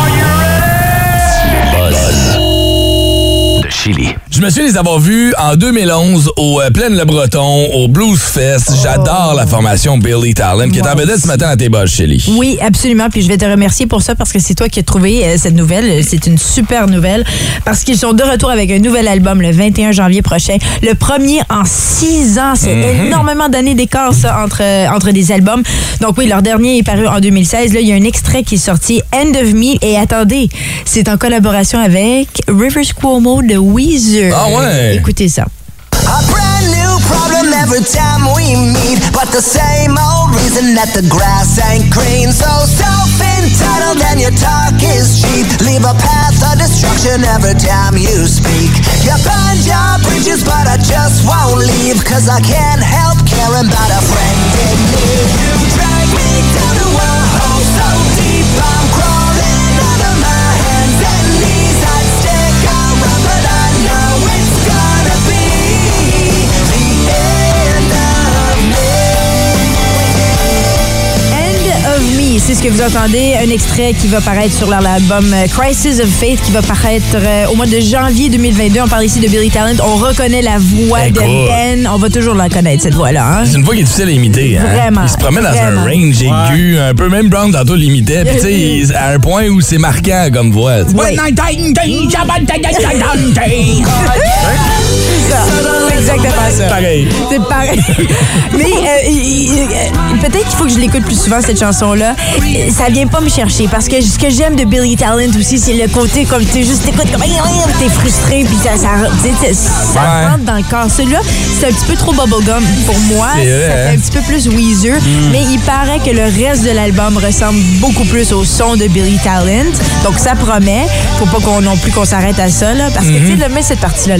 De Chili. Je me suis les avoir vus en 2011 au Plaine-le-Breton, au Blues Fest. J'adore la formation Billy Talent qui est en vedette ce matin à tes bas, Chili. Oui, absolument. Puis je vais te remercier pour ça parce que c'est toi qui as trouvé cette nouvelle. C'est une super nouvelle parce qu'ils sont de retour avec un nouvel album le 21 janvier prochain. Le premier en 6 ans. C'est énormément d'années d'écart, ça, entre des albums. Donc oui, leur dernier est paru en 2016. Là, il y a un extrait qui est sorti, End of Me. Et attendez, c'est en collaboration avec Rivers Cuomo de Weezer. Ah ouais? Écoutez ça. A brand new problem every time we meet, but the same old reason that the grass ain't green. So self-entitled and your talk is cheap. Leave a path of destruction every time you speak. You burn your bridges, but I just won't leave, 'cause I can't help caring about a friend in need. You drag me down to a hole so deep, I'm crawling under my hands and knees. I'd stick around, but I know it's gonna be the end of me. c'est ce que vous entendez, un extrait qui va paraître sur l'album Crisis of Faith, qui va paraître au mois de janvier 2022. On parle ici de Billy Talent. On reconnaît la voix de Ben. On va toujours la connaître, cette voix-là. Hein? C'est une voix qui est difficile à imiter. Hein? Vraiment. Il se promène dans un range aigu, un peu. Même Brown, tantôt, l'imitait. Puis, tu sais, à un point où c'est marquant comme voix. Oui. C'est exactement ça. Pareil. C'est pareil. Mais peut-être qu'il faut que je l'écoute plus souvent, cette chanson-là. Ça vient pas me chercher parce que ce que j'aime de Billy Talent aussi, c'est le côté comme tu juste t'écoutes comme t'es frustré puis ça rentre dans le corps. Celui-là, c'est un petit peu trop bubblegum pour moi. Ça fait un petit peu plus Weezer. Mais il paraît que le reste de l'album ressemble beaucoup plus au son de Billy Talent. Donc ça promet. Faut pas non plus qu'on s'arrête à ça là, parce que tu sais, mets cette partie-là.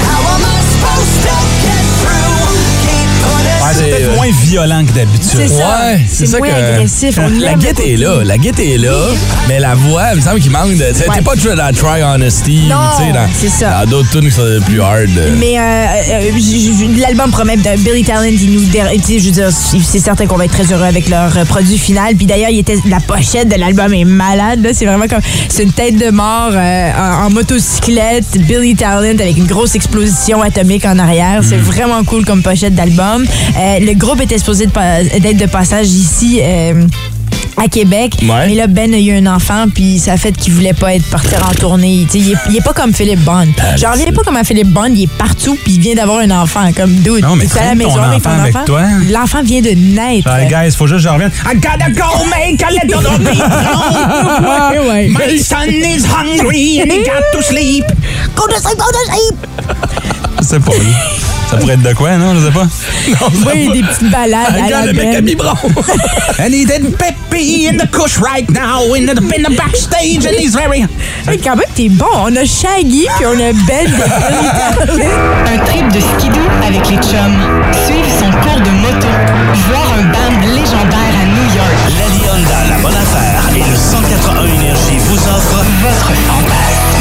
C'est peut-être moins violent que d'habitude. C'est ça. Ouais, c'est moins agressif. La guette est là. La guette est là. Mais la voix, il me semble qu'il manque de. T'es pas Try Honesty. Non, c'est ça. Dans d'autres tunes qui sont plus hard. Mais l'album promet de Billy Talent, je veux dire, c'est certain qu'on va être très heureux avec leur produit final. Puis d'ailleurs, la pochette de l'album est malade. Là. C'est vraiment comme. C'est une tête de mort en motocyclette. Billy Talent avec une grosse explosion atomique en arrière. C'est vraiment cool comme pochette d'album. Le groupe était supposé d'être de passage ici à Québec, mais là, Ben a eu un enfant, puis ça a fait qu'il voulait pas partir en tournée. Il est pas comme Philippe Bond. J'en reviens pas comme à Philippe Bond, il est partout, puis il vient d'avoir un enfant. Comme dude, non, mais il est à la maison avec ton enfant. Toi. L'enfant vient de naître. Hey guys, faut juste que je revienne. I gotta go make a little bit ouais. My son is hungry and he got to sleep. Go to sleep, go to sleep. C'est pas lui. Ça pourrait être de quoi, non? Je sais pas. Oui, des petites balades. Regarde le mec à biberon. And he's in Peppy in the cush right now in the backstage and he's very... Hey, quand même, t'es bon. On a Shaggy puis on a Ben. Un trip de skidoo avec les chums. Suivre son cours de moto. Voir un band légendaire à New York. Lali Honda, la bonne affaire et le 181 Énergie vous offrent votre fantasme.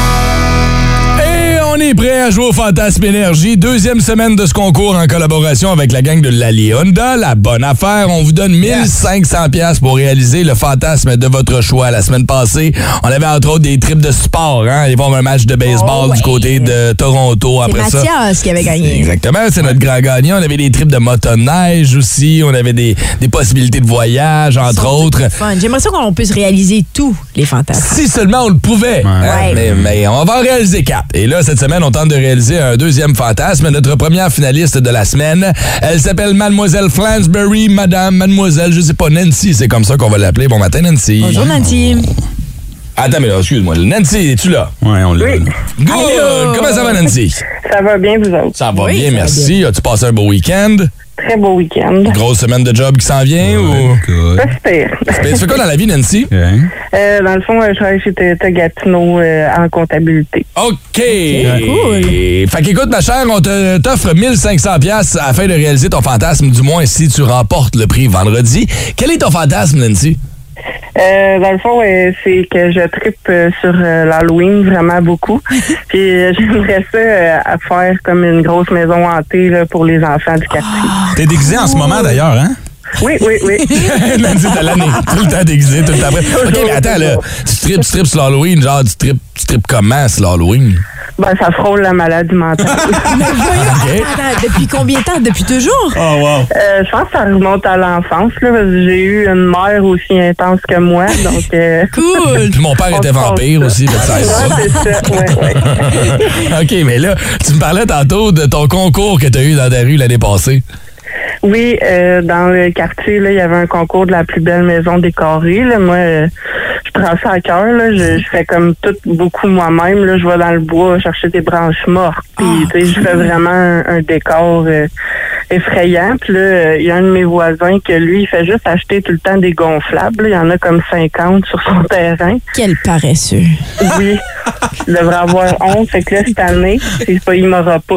On est prêt à jouer au Fantasme Énergie. Deuxième semaine de ce concours en collaboration avec la gang de Lali Honda. La bonne affaire, on vous donne 1500 pièces pour réaliser le fantasme de votre choix. La semaine passée, on avait entre autres des trips de sport. Hein? Aller voir un match de baseball du côté de Toronto. Après c'est Mathias qui avait gagné. Exactement, c'est notre grand gagnant. On avait des trips de motoneige aussi. On avait des possibilités de voyage, entre autres. J'aimerais ça qu'on puisse réaliser tous les fantasmes. Si seulement on le pouvait. Hein? Mais on va en réaliser 4. Et là, cette semaine, on tente de réaliser un deuxième fantasme. Notre première finaliste de la semaine, elle s'appelle Mademoiselle Flansbury, Mademoiselle, je sais pas, Nancy, c'est comme ça qu'on va l'appeler. Bon matin, Nancy. Bonjour, Nancy. Attends, mais là, excuse-moi. Nancy, es-tu là? Oui, on l'a. Oui. Good! Allô? Comment ça va, Nancy? Ça va bien, vous autres? Ça va bien, merci. As-tu passé un beau week-end? Très beau week-end. Grosse semaine de job qui s'en vient ou? Pas super. Tu fais quoi dans la vie, Nancy? Dans le fond, je travaille chez Toyota Gatineau en comptabilité. OK. Cool. Fait qu'écoute, ma chère, on t'offre 1500 pièces afin de réaliser ton fantasme, du moins si tu remportes le prix vendredi. Quel est ton fantasme, Nancy? Dans le fond, c'est que je trippe sur l'Halloween vraiment beaucoup. Puis j'aimerais ça à faire comme une grosse maison hantée là, pour les enfants du quartier. T'es déguisé en ce moment d'ailleurs, hein? Oui. Nancy, t'as l'année. Tout le temps déguisé, tout le temps prêt. OK, mais attends, là. Tu tripes sur l'Halloween, genre, tu tripes comment sur l'Halloween? Ben, ça frôle la maladie mentale. Attends, depuis combien de temps? Depuis toujours? Oh, wow. Je pense que ça remonte à l'enfance, là, parce que j'ai eu une mère aussi intense que moi, donc... Cool! Puis mon père était vampire aussi, fait que ça aide ça. C'est ça, ouais. OK, mais là, tu me parlais tantôt de ton concours que tu as eu dans ta rue l'année passée. Oui, dans le quartier, là, il y avait un concours de la plus belle maison décorée. Là. Moi, je prends ça à cœur. Là. Je fais comme tout beaucoup moi-même. Là. Je vais dans le bois chercher des branches mortes. Puis, je fais vraiment un décor effrayant. Puis là, il y a un de mes voisins que lui, il fait juste acheter tout le temps des gonflables. Il y en a comme 50 sur son terrain. Quel paresseux. Oui. Il devrait avoir honte. Fait que là, cette année, il m'aura pas.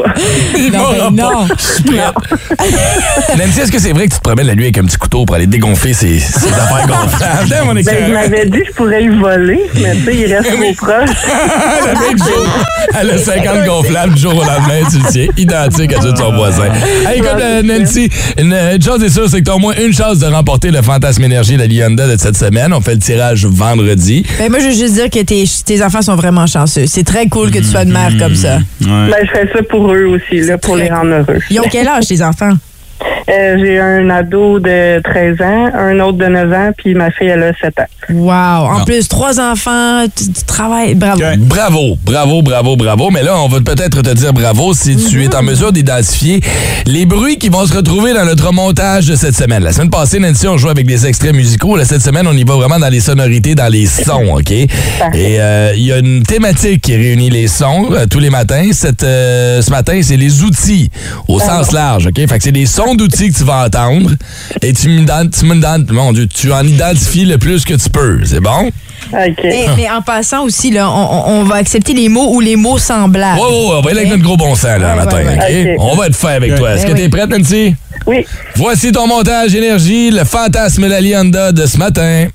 Non. Nancy, est-ce que c'est vrai que tu te promènes la nuit avec un petit couteau pour aller dégonfler ces affaires gonflables? Je m'avais dit que je pourrais y voler, mais tu sais, il reste trop proche. Le jour, elle a 50 gonflables du jour au lendemain, tu le tiens, identique à ceux de son voisin. Hey, écoute, Nancy. Une chose est sûre, c'est que tu as au moins une chance de remporter le Fantasme Énergie, la Hyundai de cette semaine. On fait le tirage vendredi. Ben moi, je veux juste dire que tes enfants sont vraiment chanceux. C'est très cool que tu sois de mère comme ça. Ben, je fais ça pour eux aussi, là, pour les rendre heureux. Ils ont quel âge, tes enfants? J'ai un ado de 13 ans, un autre de 9 ans, puis ma fille, elle a 7 ans. Wow! En plus, 3 enfants, tu travailles. Bravo. Bravo. Mais là, on va peut-être te dire bravo si tu es en mesure d'identifier les bruits qui vont se retrouver dans notre montage de cette semaine. La semaine passée, Nancy, on jouait avec des extraits musicaux. Là, cette semaine, on y va vraiment dans les sonorités, dans les sons, OK? Et il y a une thématique qui réunit les sons tous les matins. Ce matin, c'est les outils au sens large, OK? Fait que c'est des sons d'outils que tu vas entendre et mon Dieu, tu en identifies le plus que tu peux. C'est bon? OK. Mais en passant aussi, là, on va accepter les mots ou les mots semblables. On va y aller avec notre gros bon sens là, matin. OK? On va être fait avec toi. Est-ce que tu es prête, Nancy? Oui. Voici ton montage énergie, le fantasme la Hyundai de ce matin.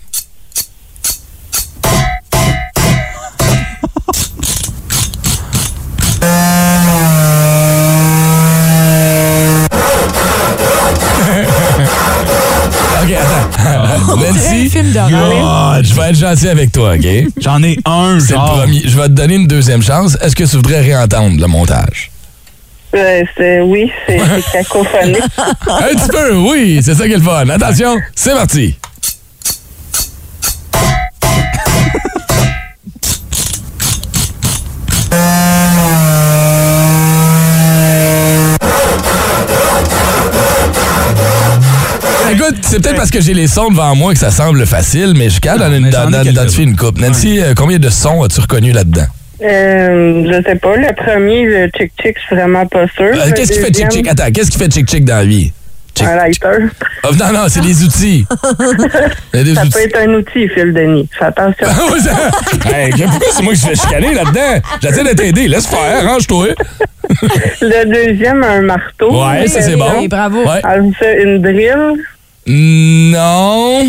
OK, attends. Nancy, je vais être gentil avec toi, OK? J'en ai un, c'est genre. le premier. Je vais te donner une deuxième chance. Est-ce que tu voudrais réentendre le montage? Oui, c'est cacophonique. Un petit peu, oui. C'est ça qui est le fun. Attention, c'est parti. Écoute, c'est peut-être parce que j'ai les sons devant moi que ça semble facile, mais je suis capable d'identifier une coupe. Nancy, combien de sons as-tu reconnu là-dedans? Je sais pas. Le premier, le chick-chick, je suis vraiment pas sûre. Qu'est-ce qui fait chick-chick? Attends, qu'est-ce qui fait chick-chick dans la vie? Un lighter. Oh, non, c'est des outils. Ça peut être un outil, Phil Denis. Fais attention. Pourquoi c'est moi qui se fais chicaner là-dedans? J'essaie de t'aider. Laisse faire, range-toi. Le deuxième, un marteau. Ouais, ça c'est bon. Oui, bravo. Ouais. Ça, une drill. Non.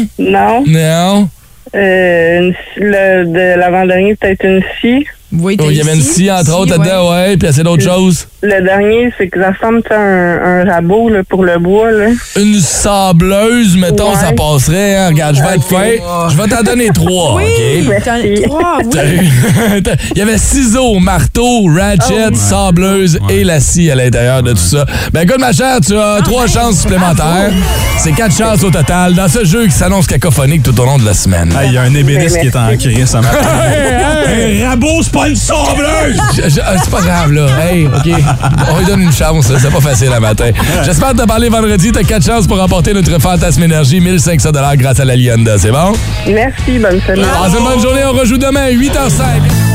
De l'avant-dernier, peut-être une scie. Oui, il y avait une scie, entre autres, là-dedans, ouais. Puis c'est d'autres choses. Le dernier, c'est que ça ressemble à un rabot là, pour le bois. Là. Une sableuse, mettons, ça passerait. Hein? Regarde, je vais être fin. Je vais t'en donner 3. Oui, OK? Il y avait ciseaux, marteau, ratchet, sableuse et la scie à l'intérieur de tout ça. Ben écoute, ma chère, tu as 3 chances supplémentaires. C'est 4 chances au total dans ce jeu qui s'annonce cacophonique tout au long de la semaine. Il y a un ébéniste qui est en crise ce matin. Un rabot, c'est pas une sableuse! C'est pas grave, là. Hey, OK. On lui donne une chance. C'est pas facile le matin. J'espère te parler vendredi. T'as 4 chances pour remporter notre Fantasme Énergie. 1500 $ grâce à la Hyundai. C'est bon? Merci. Bonne semaine. Passez une bonne journée. On rejoue demain à 8h05.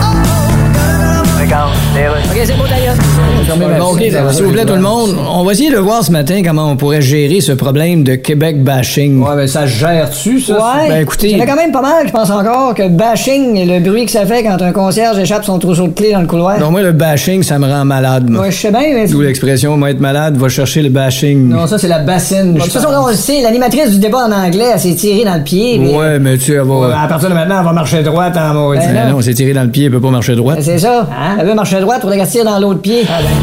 OK, c'est beau d'ailleurs. OK, s'il vous plaît, tout le monde, on va essayer de voir ce matin comment on pourrait gérer ce problème de Québec bashing. Ouais, ben ça se gère-tu, ça? Ouais. Ben écoutez. Il y en a quand même pas mal qui pensent encore que bashing, le bruit que ça fait quand un concierge échappe son trousseau de clés dans le couloir. Non, moi, le bashing, ça me rend malade, moi. Ouais, je sais bien, mais. D'où l'expression, moi, être malade, va chercher le bashing. Non, ça, c'est la bassine. De toute façon, on le sait, l'animatrice du débat en anglais, elle s'est tirée dans le pied. Ouais, mais tu vas. Ouais, à partir de maintenant, elle va marcher droite en mode. Ben non, c'est tiré dans le pied, elle peut pas marcher droite. C'est ça. Hein? Elle veut marcher droite pour qu'elle tire dans l'autre pied. Ah, ben,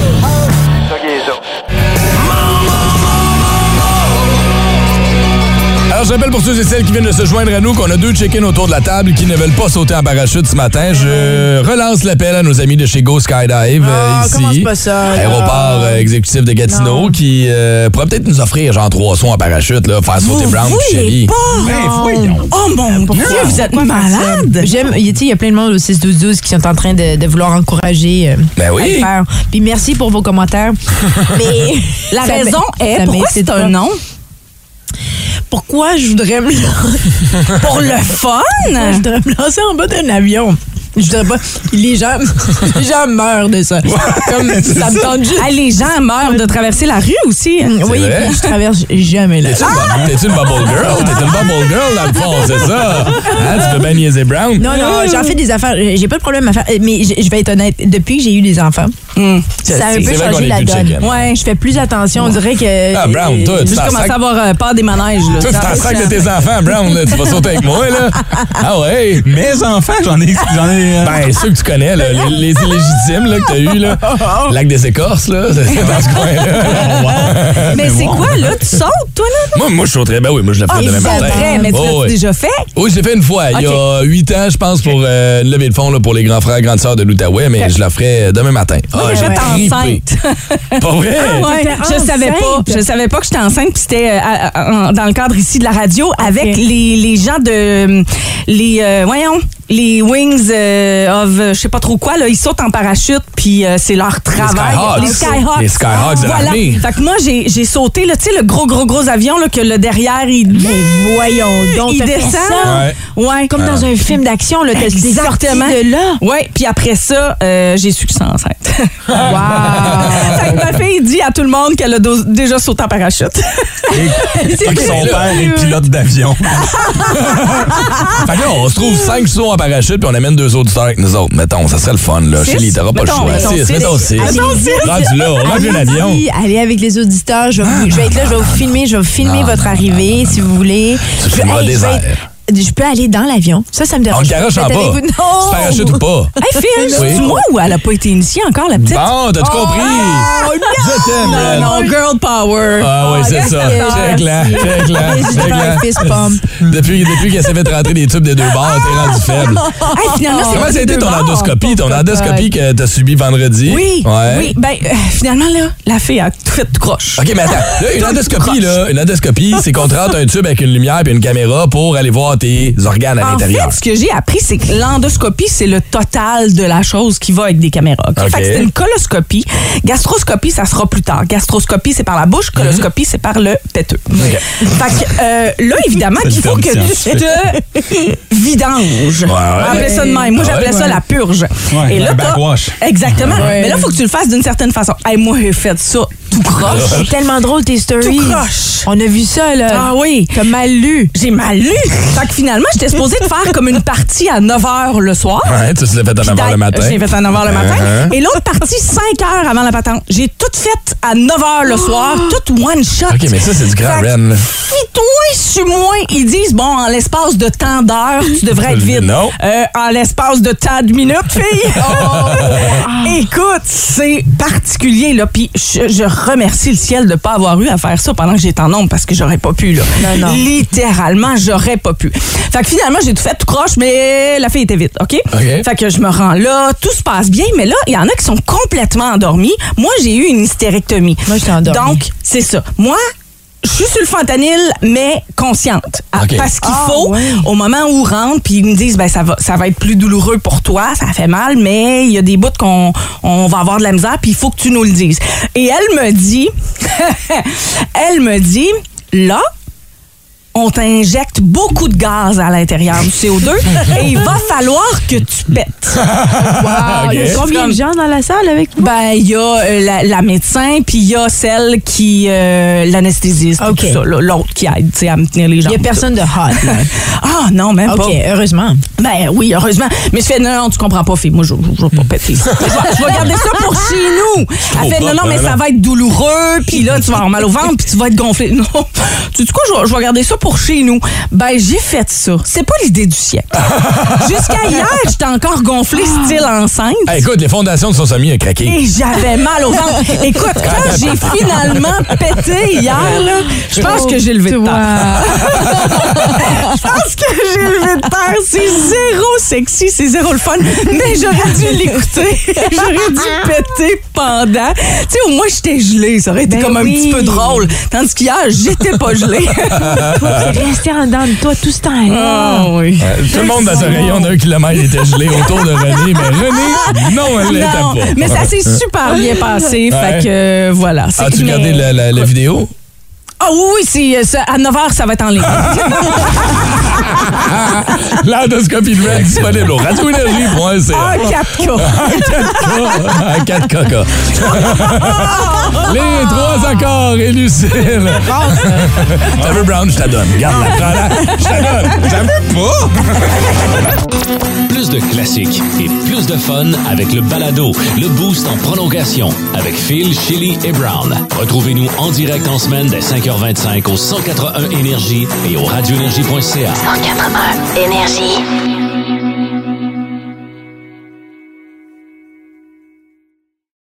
Alors, je rappelle pour ceux et celles qui viennent de se joindre à nous qu'on a 2 check-in autour de la table qui ne veulent pas sauter en parachute ce matin. Je relance l'appel à nos amis de chez Go Skydive ici. Commence pas ça, aéroport exécutif de Gatineau qui pourrait peut-être nous offrir genre 3 sauts en parachute, là, faire sauter Brown et Shelly. Oh mon Dieu, vous êtes malade! J'aime, il y a plein de monde au 6-12-12 qui sont en train de vouloir encourager ben oui. à le faire. Puis merci pour vos commentaires. Mais la raison est, pourquoi c'est un non? Pourquoi je voudrais me lancer? Pour le fun? Je voudrais me lancer en bas d'un avion. Je voudrais pas. Les gens meurent de ça. Comme ça me tente juste. Les gens meurent de traverser la rue aussi. Oui, vrai? je traverse jamais la rue. T'es-tu une bubble girl? T'es une bubble girl dans le fond, c'est ça? Hein, tu peux bien niaiser Brown? Non, j'en fais des affaires. J'ai pas de problème à faire. Mais je vais être honnête. Depuis que j'ai eu des enfants, ça a un peu changé la donne. Ouais, je fais plus attention. On dirait que. Ah, Brown, toi, tu commences à avoir peur des manèges. Toi, tu t'en sac de tes enfants, Brown. Là. Tu vas sauter avec moi, là. Ah ouais? Mes enfants, j'en ai Ben, ceux que tu connais, là, les illégitimes là, que t'as eu, là. Lac des Écorces, là, c'est dans ce coin-là. Mais c'est quoi, là? Tu sautes, toi, là? Moi, je sauterais. Ben oui, moi, je le ferais demain matin. C'est vrai, mais tu l'as déjà fait? Oui, je l'ai fait une fois. Il y a 8 ans, je pense, pour une levée de fonds là, pour les grands frères, grandes sœurs de l'Outaouais, mais je le ferai demain matin. Moi, j'étais enceinte. Pas vrai? Ouais, je savais pas que j'étais enceinte, puis c'était dans le cadre ici de la radio avec les gens de les Wings of je sais pas trop quoi, là, ils sautent en parachute, puis c'est leur travail. Les Skyhawks. Les Skyhawks de l'armée. Fait que moi, j'ai sauté, là, tu sais, le gros avion, là, que le derrière, voyons donc, il descend. Ouais. Comme dans un film d'action, là, t'es sorti de là. Ouais, puis après ça, j'ai su que j'étais enceinte. Wow! Fait que ma fille dit à tout le monde qu'elle a déjà sauté en parachute. Et son père est pilote d'avion. Fait que là, on se trouve 5 sauts en parachute puis on amène 2 auditeurs avec nous autres. Mettons, ça serait le fun, là. Chélie, t'auras pas le choix. Mettons 6. Rendu là, on rentre l'avion. Allez avec les auditeurs. Je vais être là, je vais vous filmer votre arrivée, si vous voulez. Tu filmeras des airs. Je peux aller dans l'avion. Ça me dérange. On le garoche en bas. Non! Tu parachutes ou pas? Hey, Phil, c'est moi ou elle a pas été initiée encore, la petite? Bon, t'as-tu compris? Oh, je t'aime, non, girl power. Ah oui, c'est ça. Check-la. Depuis qu'elle s'est fait rentrer des tubes des 2 bords, t'es rendu faible. Hey, finalement, comment ça a été ton endoscopie? Ton endoscopie que t'as subie vendredi? Oui. Ben, finalement, là, la fille a tout fait tout croche. OK, mais attends. Là, une endoscopie, c'est qu'on te rentre un tube avec une lumière et une caméra pour aller voir tes organes à l'intérieur. En fait, ce que j'ai appris, c'est que l'endoscopie, c'est le total de la chose qui va avec des caméras. Okay? Fait que c'est une coloscopie. Gastroscopie, ça sera plus tard. Gastroscopie, c'est par la bouche. Coloscopie, c'est par le péteux. Okay. Fait que là, évidemment, qu'il faut que tu te vidanges. On appelait ça de même. Moi, j'appelais ça la purge. Ouais, et là, backwash. Exactement. Ouais. Mais là, il faut que tu le fasses d'une certaine façon. Hey, moi, j'ai fait ça tout croche. C'est tellement drôle, tes stories. Tout croche. On a vu ça, là. Ah oui. T'as mal lu. J'ai mal lu. Fait que finalement, j'étais supposée de faire comme une partie à 9h le soir. Ouais, tu l'as fait à 9h le matin. J'ai fait à 9h le matin. Et l'autre partie, 5h avant la patente. J'ai tout fait à 9h le soir, tout one shot. OK, mais ça, c'est du grand Ren. Si toi, sur moi, ils disent, bon, en l'espace de tant d'heures, tu devrais être vide. Non. En l'espace de tant de minutes, fille. Écoute, c'est particulier, là. Puis je remercie le ciel de ne pas avoir eu à faire ça pendant que j'étais en nombre parce que j'aurais pas pu, là. Non. Littéralement, j'aurais pas pu. Fait que finalement, j'ai tout fait tout croche, mais la fille était vite, OK? Fait que je me rends là, tout se passe bien, mais là, il y en a qui sont complètement endormis. Moi, j'ai eu une hystérectomie. Moi, j'étais endormie. Donc, c'est ça. Moi, je suis sur le fentanyl, mais consciente. Okay. Parce qu'il faut, au moment où on rentre, puis ils me disent, ben ça va être plus douloureux pour toi, ça fait mal, mais il y a des bouts qu'on va avoir de la misère, puis il faut que tu nous le dises. Et elle me dit, là, on t'injecte beaucoup de gaz à l'intérieur du CO2 et il va falloir que tu pètes. Wow. Il y a combien de gens dans la salle avec toi? Ben, il y a la médecin, puis il y a celle qui l'anesthésiste, tout ça, l'autre qui aide à me tenir les jambes. Il n'y a personne de hot, là. Ah, non, même pas. OK, heureusement. Ben oui, heureusement. Mais je fais, non, tu comprends pas, fille. Moi, je vais pas péter. Je vais garder ça pour chez nous. Elle fait, non, mais ça va être douloureux, puis là, tu vas avoir mal au ventre, puis tu vas être gonflé. Non. Tu sais quoi, je vais garder ça pour chez nous. Ben, j'ai fait ça. C'est pas l'idée du siècle. Jusqu'à hier, j'étais encore gonflée, style enceinte. Hey, écoute, les fondations de son sommier ont craqué. Et j'avais mal au ventre. Écoute, quand j'ai finalement pété hier, là, je pense que j'ai levé de terre. Je pense que j'ai levé de terre. C'est zéro sexy, c'est zéro le fun. Mais j'aurais dû l'écouter. J'aurais dû péter pendant. Tu sais, au moins, j'étais gelée. Ça aurait été comme un petit peu drôle. Tandis qu'hier, j'étais pas gelée. C'est resté en dedans de toi tout ce temps-là. Oh, oui. Tout le monde dans ce rayon d'1 kilomètre était gelé autour de René, mais René, non, elle l'était pas. Mais ça s'est super bien passé. Fait que voilà. As-tu regardé la vidéo? Ah oui, c'est à 9h, ça va être en ligne. L'endoscopie de Red disponible au radioénergie.ca. En 4K. En 4K. Les 3 accords et Lucille. T'as vu, Brown, je te donne. Garde-la, prends-la. Je te donne. J'aime pas. Plus de classiques et plus de fun avec le balado, le Boost en prolongation avec Phil, Chili et Brown. Retrouvez-nous en direct en semaine dès 5h25 au 181 Énergie et au radioénergie.ca. 181 Énergie.